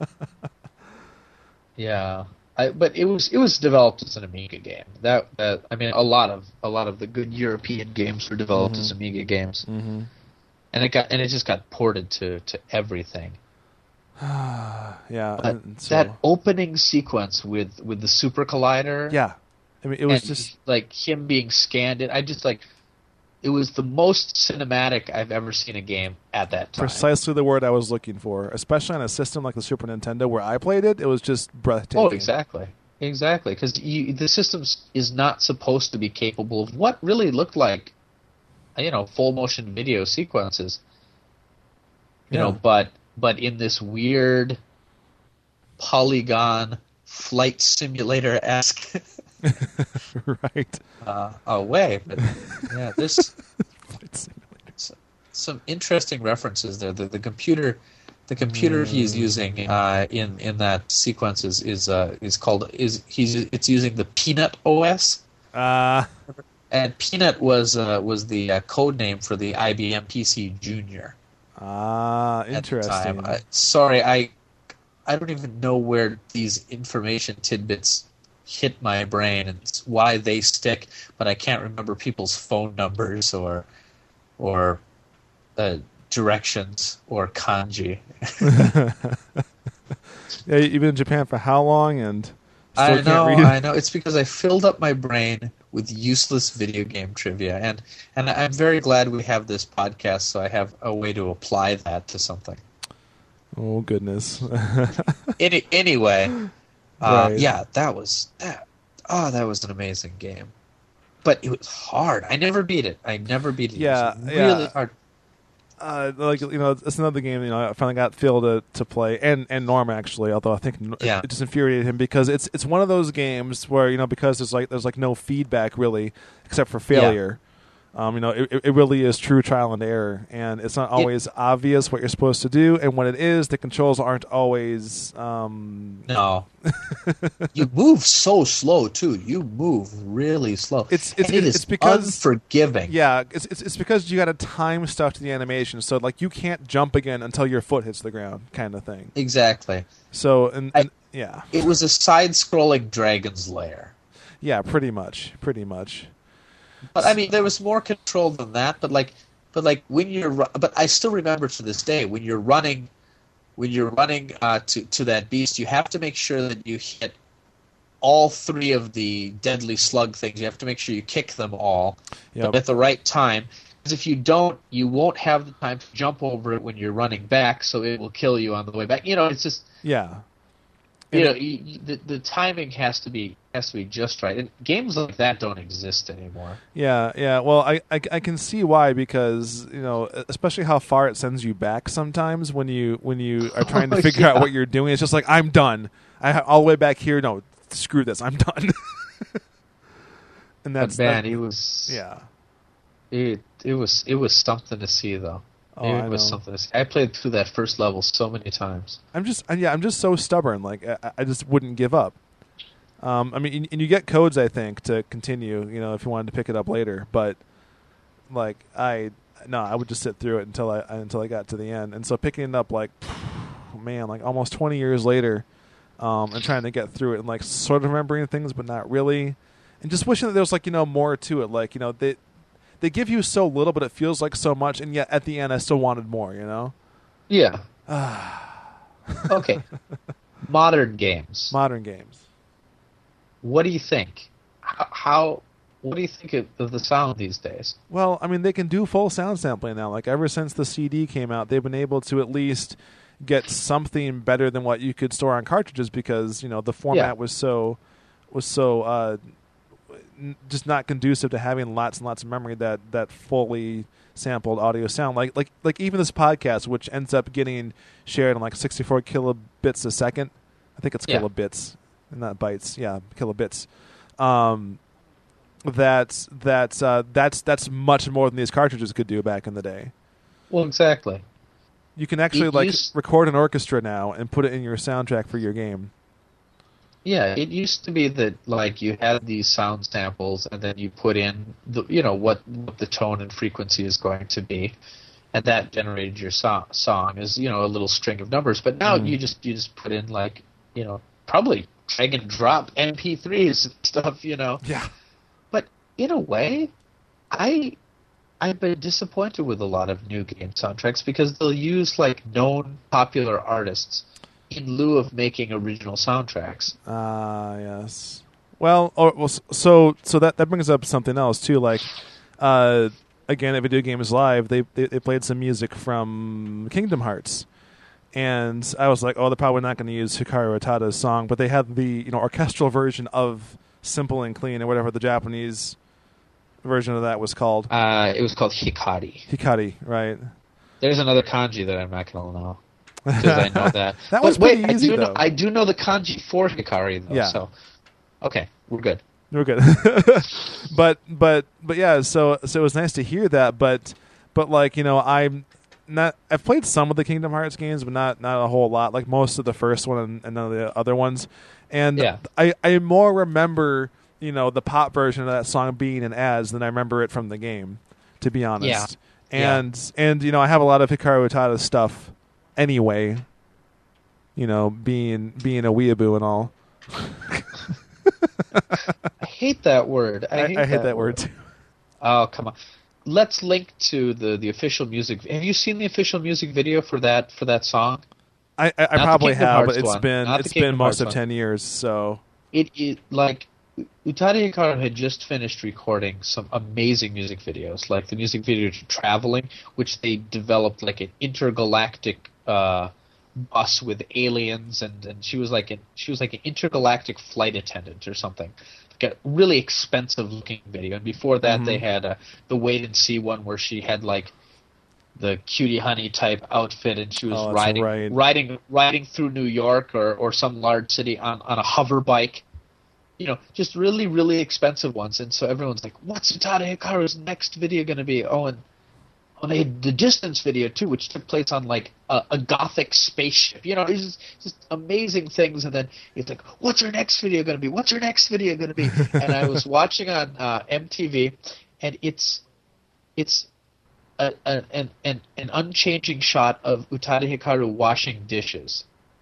Yeah, I, but it was it was developed as an Amiga game. That that I mean, a lot of a lot of the good European games were developed Mhm. as Amiga games, mm-hmm. and it got and it just got ported to, to everything. Yeah, But and so, that opening sequence with, with the Super Collider, yeah. I mean, it was and just like him being scanned. I just like it was the most cinematic I've ever seen a game at that time. precisely the word I was looking for, especially on a system like the Super Nintendo where I played it. It was just breathtaking. Oh, exactly. Exactly, because the system is not supposed to be capable of what really looked like, you know, full motion video sequences. You Yeah. know, but but in this weird polygon flight simulator esque Right. uh, a way. But yeah, there's s- some interesting references there. The the computer. The computer he's using uh, in in that sequence is is, uh, is called is he's it's using the Peanut O S, Uh, and Peanut was uh, was the uh, code name for the I B M P C Junior. ah, at the interesting. time. I, sorry, I I don't even know where these information tidbits hit my brain and why they stick, but I can't remember people's phone numbers or or uh, directions or kanji. Yeah, you've been in Japan for how long? And still I can't know, read? I know. It's because I filled up my brain with useless video game trivia, and and I'm very glad we have this podcast, so I have a way to apply that to something. Oh goodness. Any anyway, uh, Right. yeah, that was that. Oh, that was an amazing game, but it was hard. I never beat it. I never beat it. Yeah, it was really yeah. hard. Uh, like you know, it's another game. You know, I finally got Phil to, to play, and, and Norm actually. Although I think N- Yeah. it just infuriated him because it's it's one of those games where you know because there's like there's like no feedback really except for failure. Um, you know, it it really is true trial and error, and it's not always obvious what you're supposed to do. And when it is, the controls aren't always. Um, No, you move so slow too. You move really slow. It's- it's- and it it's is because- unforgiving. yeah, it's, it's it's because you got to time stuff to the animation, so like you can't jump again until your foot hits the ground, kind of thing. Exactly. So and, I- and yeah, It was a side-scrolling Dragon's Lair. yeah, pretty much, pretty much. But I mean, there was more control than that. But like, but like when you're, ru- but I still remember to this day when you're running, when you're running uh, to to that beast, you have to make sure that you hit all three of the deadly slug things. You have to make sure you kick them all, Yep. but at the right time. Because if you don't, you won't have the time to jump over it when you're running back, so it will kill you on the way back. You know, it's just Yeah. you And know it- you, you, the the timing has to be has to be just right. And games like that don't exist anymore. Yeah, yeah. Well, I, I, I can see why because you know, especially how far it sends you back sometimes when you when you are trying to Oh, figure out yeah. what you're doing. It's just like I'm done. I ha- all the way back here. No, screw this. I'm done. And that's But man, that- it was yeah. it it was it was something to see though. Oh, it I was know. something to see. I played through that first level so many times. I'm just uh, yeah. I'm just so stubborn. Like I, I just wouldn't give up. Um, I mean, and- and you get codes, I think, to continue. You know, if you wanted to pick it up later, but like I no, I would just sit through it until I until I got to the end. And so picking it up, like man, like almost twenty years later, um, and trying to get through it and like sort of remembering things, but not really, and just wishing that there was like you know more to it. Like you know they they give you so little, but it feels like so much, and yet at the end, I still wanted more. You know, Yeah. Okay. Modern games. modern games. What do you think? How, how what do you think of, of the sound these days? Well, I mean, they can do full sound sampling now. Like, ever since the C D came out, they've been able to at least get something better than what you could store on cartridges because, you know, the format Yeah. was so was so uh, n- just not conducive to having lots and lots of memory that, that fully sampled audio sound. Like like like even this podcast, which ends up getting shared on like sixty-four kilobits a second. I think it's Yeah. kilobits, not bytes. Yeah, kilobits. Um, that's that's uh, that's that's much more than these cartridges could do back in the day. Well, exactly. You can actually It like used- record an orchestra now and put it in your soundtrack for your game. Yeah, it used to be that like you had these sound samples, and then you put in the you know what, what the tone and frequency is going to be, and that generated your so- song as you know a little string of numbers. But now Mm. you just you just put in like you know probably drag and drop M P threes and stuff, you know. Yeah. But in a way, I I've been disappointed with a lot of new game soundtracks because they'll use like known popular artists in lieu of making original soundtracks. Ah, yes. Well, or, well, s- so so that that brings up something else too. Like, uh, again, at Video Games Live, they, they they played some music from Kingdom Hearts, and I was like, oh, they're probably not going to use Hikaru Utada's song, but they had the you know orchestral version of Simple and Clean or whatever the Japanese version of that was called. Uh, it was called Hikari. Hikari, right? There's another kanji that I'm not going to know because I know that. That was But wait, pretty easy, I do though. Know, I do know the kanji for Hikari though. Yeah. So, okay, we're good. We're good. but but but yeah, so so it was nice to hear that. But but like you know, I'm not. I've played some of the Kingdom Hearts games, but not not a whole lot. Like most of the first one and, and none of the other ones. And Yeah. I I more remember you know the pop version of that song being an as than I remember it from the game. To be honest. Yeah. And and you know I have a lot of Hikaru Utada stuff anyway. You know, being being a weeaboo and all. I hate that word. I, I, hate, I hate that, that word too. Oh, come on. Let's link to the, the official music. Have you seen the official music video for that for that song? I, I, I the probably Kingdom have, Hearts but it's one. been Not the it's been Kingdom most Hearts of one. ten years. So It it like Utada Hikaru had just finished recording some amazing music videos, like the music video to Traveling, which they developed like an intergalactic uh, bus with aliens, and, and she was like an, she was like an intergalactic flight attendant or something. Like a really expensive looking video. And before that, Mhm. they had uh, the Wait and See one where she had like the Cutie Honey type outfit, and she was Oh, that's riding right. riding riding through New York or, or some large city on, on a hover bike. You know, just really, really expensive ones. And so everyone's like, what's Utada Hikaru's next video going to be? Oh, and oh, they had the Distance video, too, which took place on, like, a, a gothic spaceship. You know, it's just, just amazing things. And then it's like, what's her next video going to be? What's her next video going to be? And I was watching on uh, M T V, and it's it's a, a, an, an, an unchanging shot of Utada Hikaru washing dishes.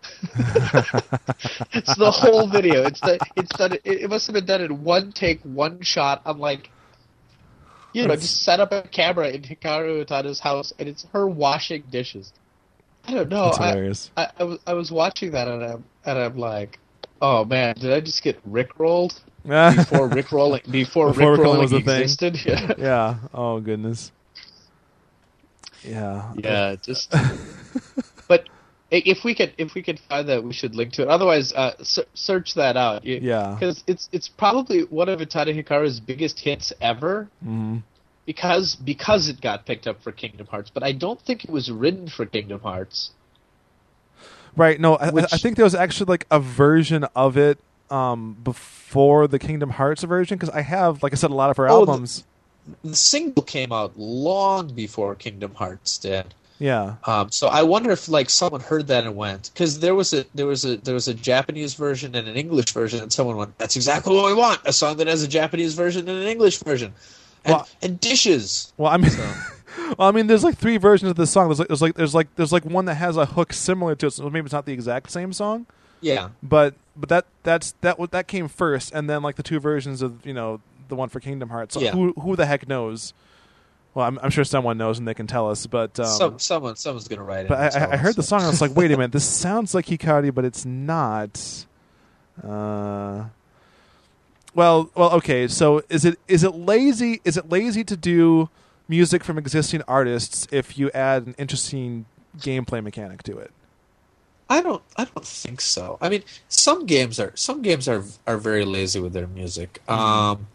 It's the whole video. It's the it's done. It, it must have been done in one take, one shot. I'm like, you know, just set up a camera in Hikaru Utada's house, and it's her washing dishes. I don't know. That's I, hilarious. I, I was I was watching that, and I'm and I'm like, oh man, did I just get rickrolled before rickrolling before, Before Rickrolling rickrolling was a thing. existed? Yeah. Yeah. Oh goodness. Yeah. Yeah, just. But i- if we could, if we could find that, we should link to it. Otherwise, uh, ser- search that out. You- Yeah. because it's it's probably one of Utada Hikaru's biggest hits ever. Mhm. Because because it got picked up for Kingdom Hearts, but I don't think it was written for Kingdom Hearts. Right. No, I, Which- I think there was actually like a version of it um, before the Kingdom Hearts version because I have, like I said, a lot of her Oh, the- albums. The single came out long before Kingdom Hearts did. Yeah. Um, so I wonder if like someone heard that and went, because there was a there was a there was a Japanese version and an English version, and someone went, "That's exactly what we want: a song that has a Japanese version and an English version, and, Well- and dishes." Well, I mean, So, well, I mean, there's like three versions of this song. There's like there's like there's like there's like one that has a hook similar to it. So maybe it's not the exact same song, yeah, but but that that's that w- that came first, and then like the two versions of you know the one for Kingdom Hearts. So Yeah. who who the heck knows? Well, I'm, I'm sure someone knows and they can tell us. But um, Some someone someone's gonna write it. but and I, tell I, I heard us. the song and I was like, wait a minute, this sounds like Hikari, but it's not. Uh, well, well, okay. So is it is it lazy? Is it lazy to do music from existing artists if you add an interesting gameplay mechanic to it? I don't. I don't think so. I mean, some games are some games are are very lazy with their music. Mm-hmm. Um,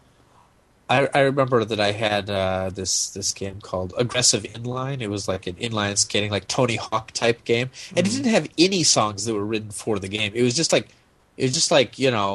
I I remember that I had uh, this this game called Aggressive Inline. It was like an inline skating, like Tony Hawk type game, and Mm-hmm. it didn't have any songs that were written for the game. It was just like it was just like you know,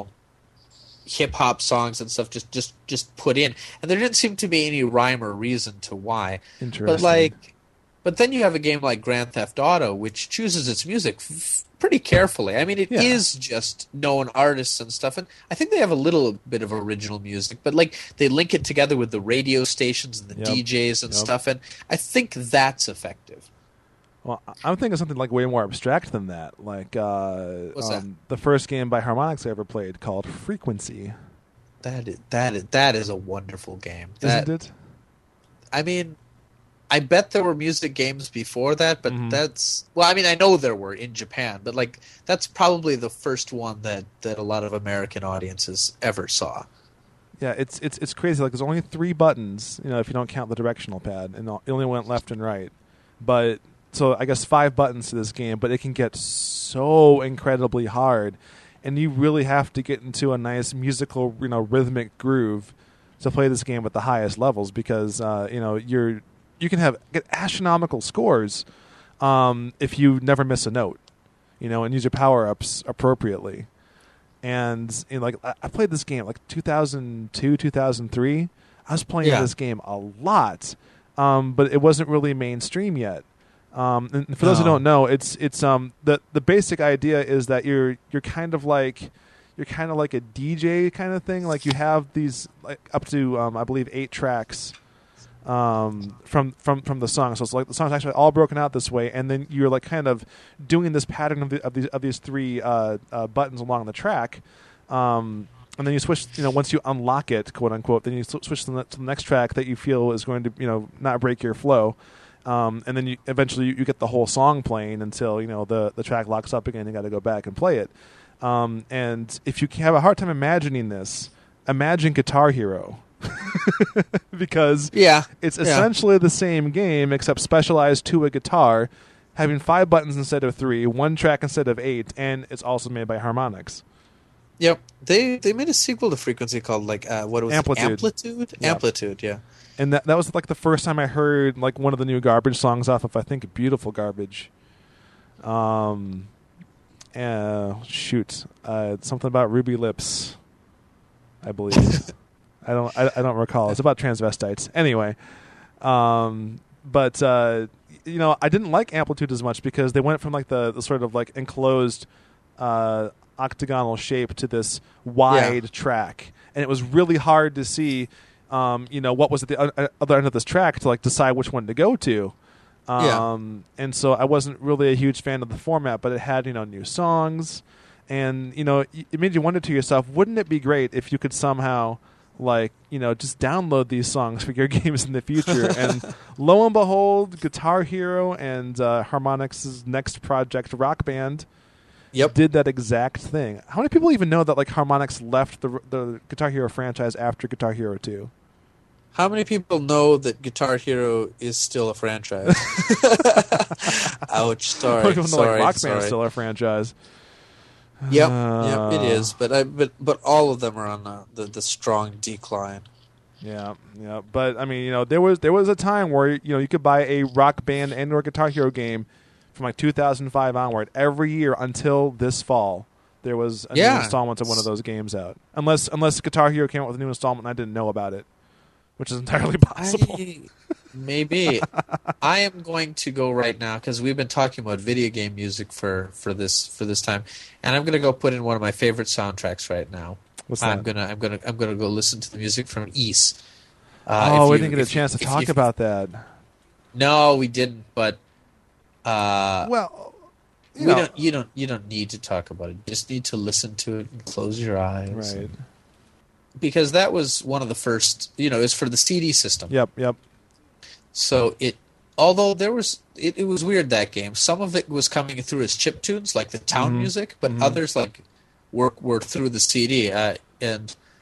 hip hop songs and stuff just just just put in, and there didn't seem to be any rhyme or reason to why. Interesting. But like. But then you have a game like Grand Theft Auto, which chooses its music f- pretty carefully. I mean, it Yeah. is just known artists and stuff, and I think they have a little bit of original music, but like they link it together with the radio stations and the Yep. D Js and Yep. stuff, and I think that's effective. Well, I- I'm thinking something like way more abstract than that. Like uh, What's that? um, the first game by Harmonix I ever played called Frequency. That is, that is, that is a wonderful game. That, Isn't it? I mean, I bet there were music games before that, but Mhm. that's well. I mean, I know there were in Japan, but like that's probably the first one that, that a lot of American audiences ever saw. Yeah, it's it's it's crazy. Like there's only three buttons, you know, if you don't count the directional pad, and it only went left and right. But so I guess five buttons to this game, but it can get so incredibly hard, and you really have to get into a nice musical, you know, rhythmic groove to play this game at the highest levels because uh, you know you're you can have get astronomical scores um, if you never miss a note, you know, and use your power ups appropriately. And you know, like I I played this game like two thousand two, two thousand three. I was playing Yeah. this game a lot, um, but it wasn't really mainstream yet. Um, and for those who No. don't know, it's it's um the the basic idea is that you're you're kind of like you're kind of like a D J kind of thing. Like you have these like up to um, I believe eight tracks um, from from from the song. So it's like the song's actually all broken out this way, and then you're like kind of doing this pattern of, the, of these of these three uh, uh, buttons along the track. Um, and then you switch, you know, once you unlock it, quote unquote, then you sw- switch to the, to the next track that you feel is going to, you know, not break your flow. Um, and then you eventually you, you get the whole song playing until, you know, the, the track locks up again. You got to go back and play it. Um, and if you have a hard time imagining this, imagine Guitar Hero. Because Yeah, it's yeah. essentially the same game except specialized to a guitar, having five buttons instead of three, one track instead of eight, and it's also made by Harmonix. Yep, they they made a sequel to Frequency called like uh, what was Amplitude. it? Amplitude, Yeah. Amplitude, yeah. And that that was like the first time I heard like one of the new Garbage songs off of I think Beautiful Garbage. Um, uh, shoot, uh, something about Ruby Lips, I believe. I don't I, I don't recall. It's about transvestites. Anyway, um, but uh, you know I didn't like Amplitude as much because they went from like the, the sort of like enclosed uh, octagonal shape to this wide Yeah. track, and it was really hard to see. Um, you know what was at the o- other end of this track to like decide which one to go to. Um, and so I wasn't really a huge fan of the format, but it had, you know, new songs, and you know, y- it made you wonder to yourself, wouldn't it be great if you could somehow, like, you know, just download these songs for your games in the future? And lo and behold, Guitar Hero and uh, Harmonix's next project, Rock Band, Yep. did that exact thing. How many people even know that like Harmonix left the the Guitar Hero franchise after Guitar Hero two? How many people know that Guitar Hero is still a franchise? Ouch! How Sorry, many people know sorry, like Rock sorry. Band's still a franchise? Yep, Uh, yep, it is. But I, but but all of them are on the, the, the strong decline. Yeah, yeah, but I mean, you know, there was there was a time where you know you could buy a Rock Band and or Guitar Hero game from like two thousand five onward every year until this fall. There was a new Yeah. installment of one of those games out, unless unless Guitar Hero came out with a new installment and I didn't know about it, which is entirely possible. I, maybe I am going to go right now because we've been talking about video game music for, for this for this time, and I'm going to go put in one of my favorite soundtracks right now. What's I'm that? gonna I'm gonna I'm gonna go listen to the music from East. Uh, oh, if we you- didn't get a if you- chance to if talk you- about that. No, we didn't. But uh, Well, we you know, don't. You don't. You don't need to talk about it. You just need to listen to it and close your eyes. right? Because that was one of the first. You know, it was for the C D system. Yep, yep. So it, although there was, it, it was weird that game. Some of it was coming through as chip tunes, like the town Mhm. music, but Mhm. others like were were through the C D. Uh, and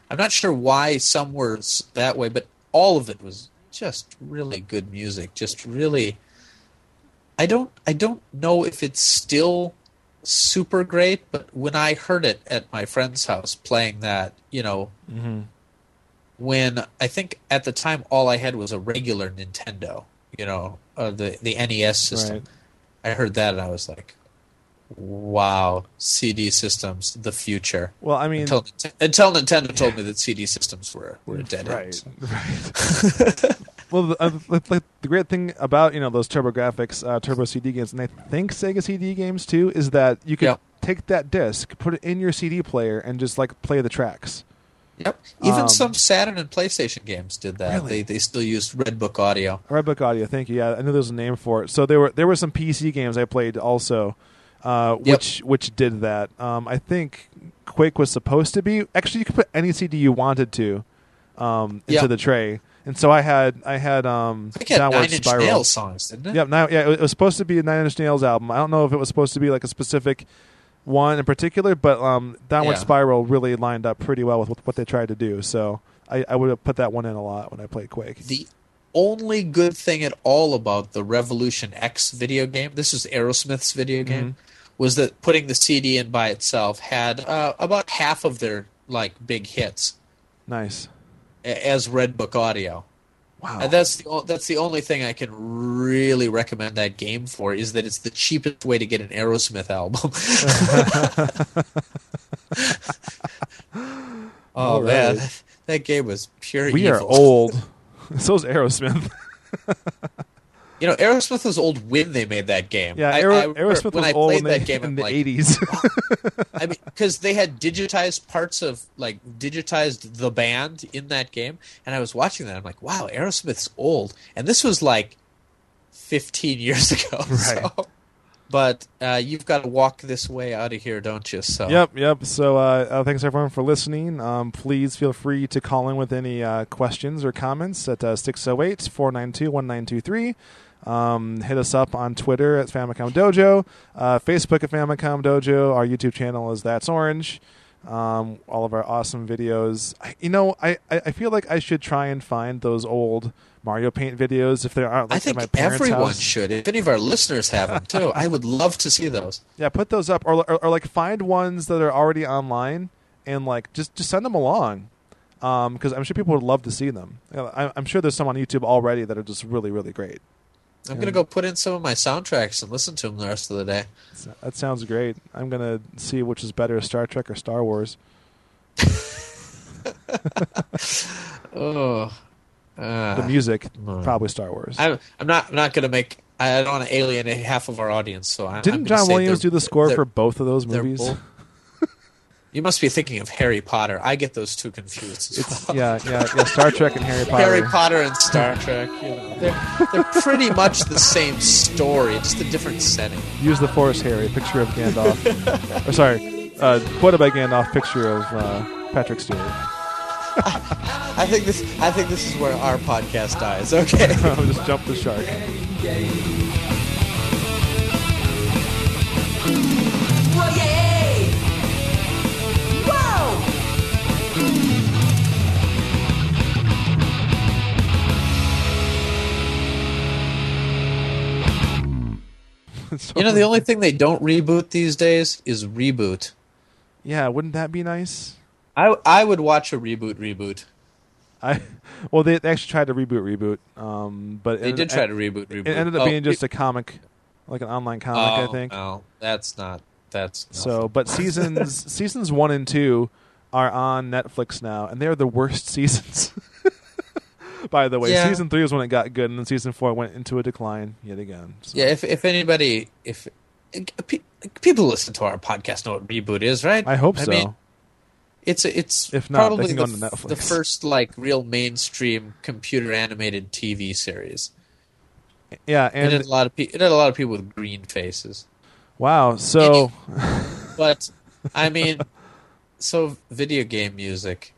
I'm not sure why some were s- that way, but all of it was just really good music. Just really, I don't I don't know if it's still super great, but when I heard it at my friend's house playing that, you know, Mm-hmm. when I think at the time all I had was a regular Nintendo, you know, uh, the the N E S system. Right. I heard that and I was like, wow, C D systems, the future. Well, I mean, Until, Nint- until Nintendo told me that C D systems were, were a dead right, end. right. Well, the, uh, the, the, the great thing about you know those TurboGrafx, uh, Turbo C D games, and I think Sega C D games too, is that you can Yep. take that disc, put it in your C D player, and just like play the tracks. Yep. Even Um, some Saturn and PlayStation games did that. Really? They they still used Redbook audio. Redbook Audio, thank you. Yeah, I knew there was a name for it. So there were there were some P C games I played also, uh, Yep. which which did that. Um, I think Quake was supposed to be. Actually, you could put any C D you wanted to um, into Yep. the tray. And so I had I had um, I think it had Downward Nine Inch Spiral. Nails songs, didn't it? Yep. Now, yeah, it was supposed to be a Nine Inch Nails album. I don't know if it was supposed to be like a specific one in particular, but um, Downward Yeah. Spiral really lined up pretty well with what they tried to do. So I, I would have put that one in a lot when I played Quake. The only good thing at all about the Revolution X video game, this is Aerosmith's video game, Mhm. was that putting the C D in by itself had uh, about half of their like big hits Nice. a- as Redbook audio. Wow. And that's the o- that's the only thing I can really recommend that game for, is that it's the cheapest way to get an Aerosmith album. oh All man, right. that game was pure We evil. are old. So's Aerosmith. You know, Aerosmith was old when they made that game. Yeah, I- Aero- I remember Aerosmith when was I old played when they, that game in I'm the like, eighties. I mean, because they had digitized parts of, like, digitized the band in that game, and I was watching that. I'm like, wow, Aerosmith's old, and this was like fifteen years ago. Right. So. But uh, you've got to walk this way out of here, don't you? So. Yep, yep. So uh, uh, thanks everyone for listening. Um, please feel free to call in with any uh, questions or comments at uh, six oh eight, four nine two, one nine two three. Um, hit us up on Twitter at Famicom Dojo, uh, Facebook at Famicom Dojo. Our YouTube channel is That's Orange. Um, all of our awesome videos. I, you know, I, I I feel like I should try and find those old Mario Paint videos if there aren't. Like, I think at my parents' everyone house. should. If any of our listeners have them, too, I would love to see those. Yeah, put those up, or, or or like find ones that are already online and like just just send them along, because I'm sure people would love to see them. You know, I, I'm sure there's some on YouTube already that are just really really great. I'm going to go put in some of my soundtracks and listen to them the rest of the day. So that sounds great. I'm gonna see which is better, Star Trek or Star Wars. Oh. Uh, The music, no. probably Star Wars. I'm, I'm not. I'm not going to make. I don't want to alienate half of our audience. So I, I'm Didn't gonna John say Williams they're- do the score they're- for both of those they're movies? both- You must be thinking of Harry Potter. I get those two confused. As It's well. yeah, yeah, yeah. Star Trek and Harry Potter. Harry Potter and Star Trek. You know, they're they're pretty much the same story, just a different setting. Use the Force, Harry. Picture of Gandalf. or sorry, uh, quoted by Gandalf. Picture of uh, Patrick Stewart. I think this. I think this is where our podcast dies. Okay. I'll just jump the shark. Whoa, yeah! Whoa! You know, the only thing they don't reboot these days is reboot. Yeah, wouldn't that be nice? I I would watch a reboot reboot. I well, they actually tried to reboot reboot, um, but They it, did try to reboot reboot. It ended up Oh, being just it- a comic, like an online comic, I oh, think. No, that's not. That's So, but seasons seasons one and two are on Netflix now, and they're the worst seasons. By the way, Yeah. season three was when it got good, and then season four went into a decline yet again. So. yeah. If if anybody if pe- people listen to our podcast know what reboot is, right? I hope so. mean, it's it's If not, they probably can the, go to Netflix. the first like real mainstream computer animated T V series. yeah, And it and had a lot of pe- it had a lot of people with green faces. wow, so But I mean, so video game music.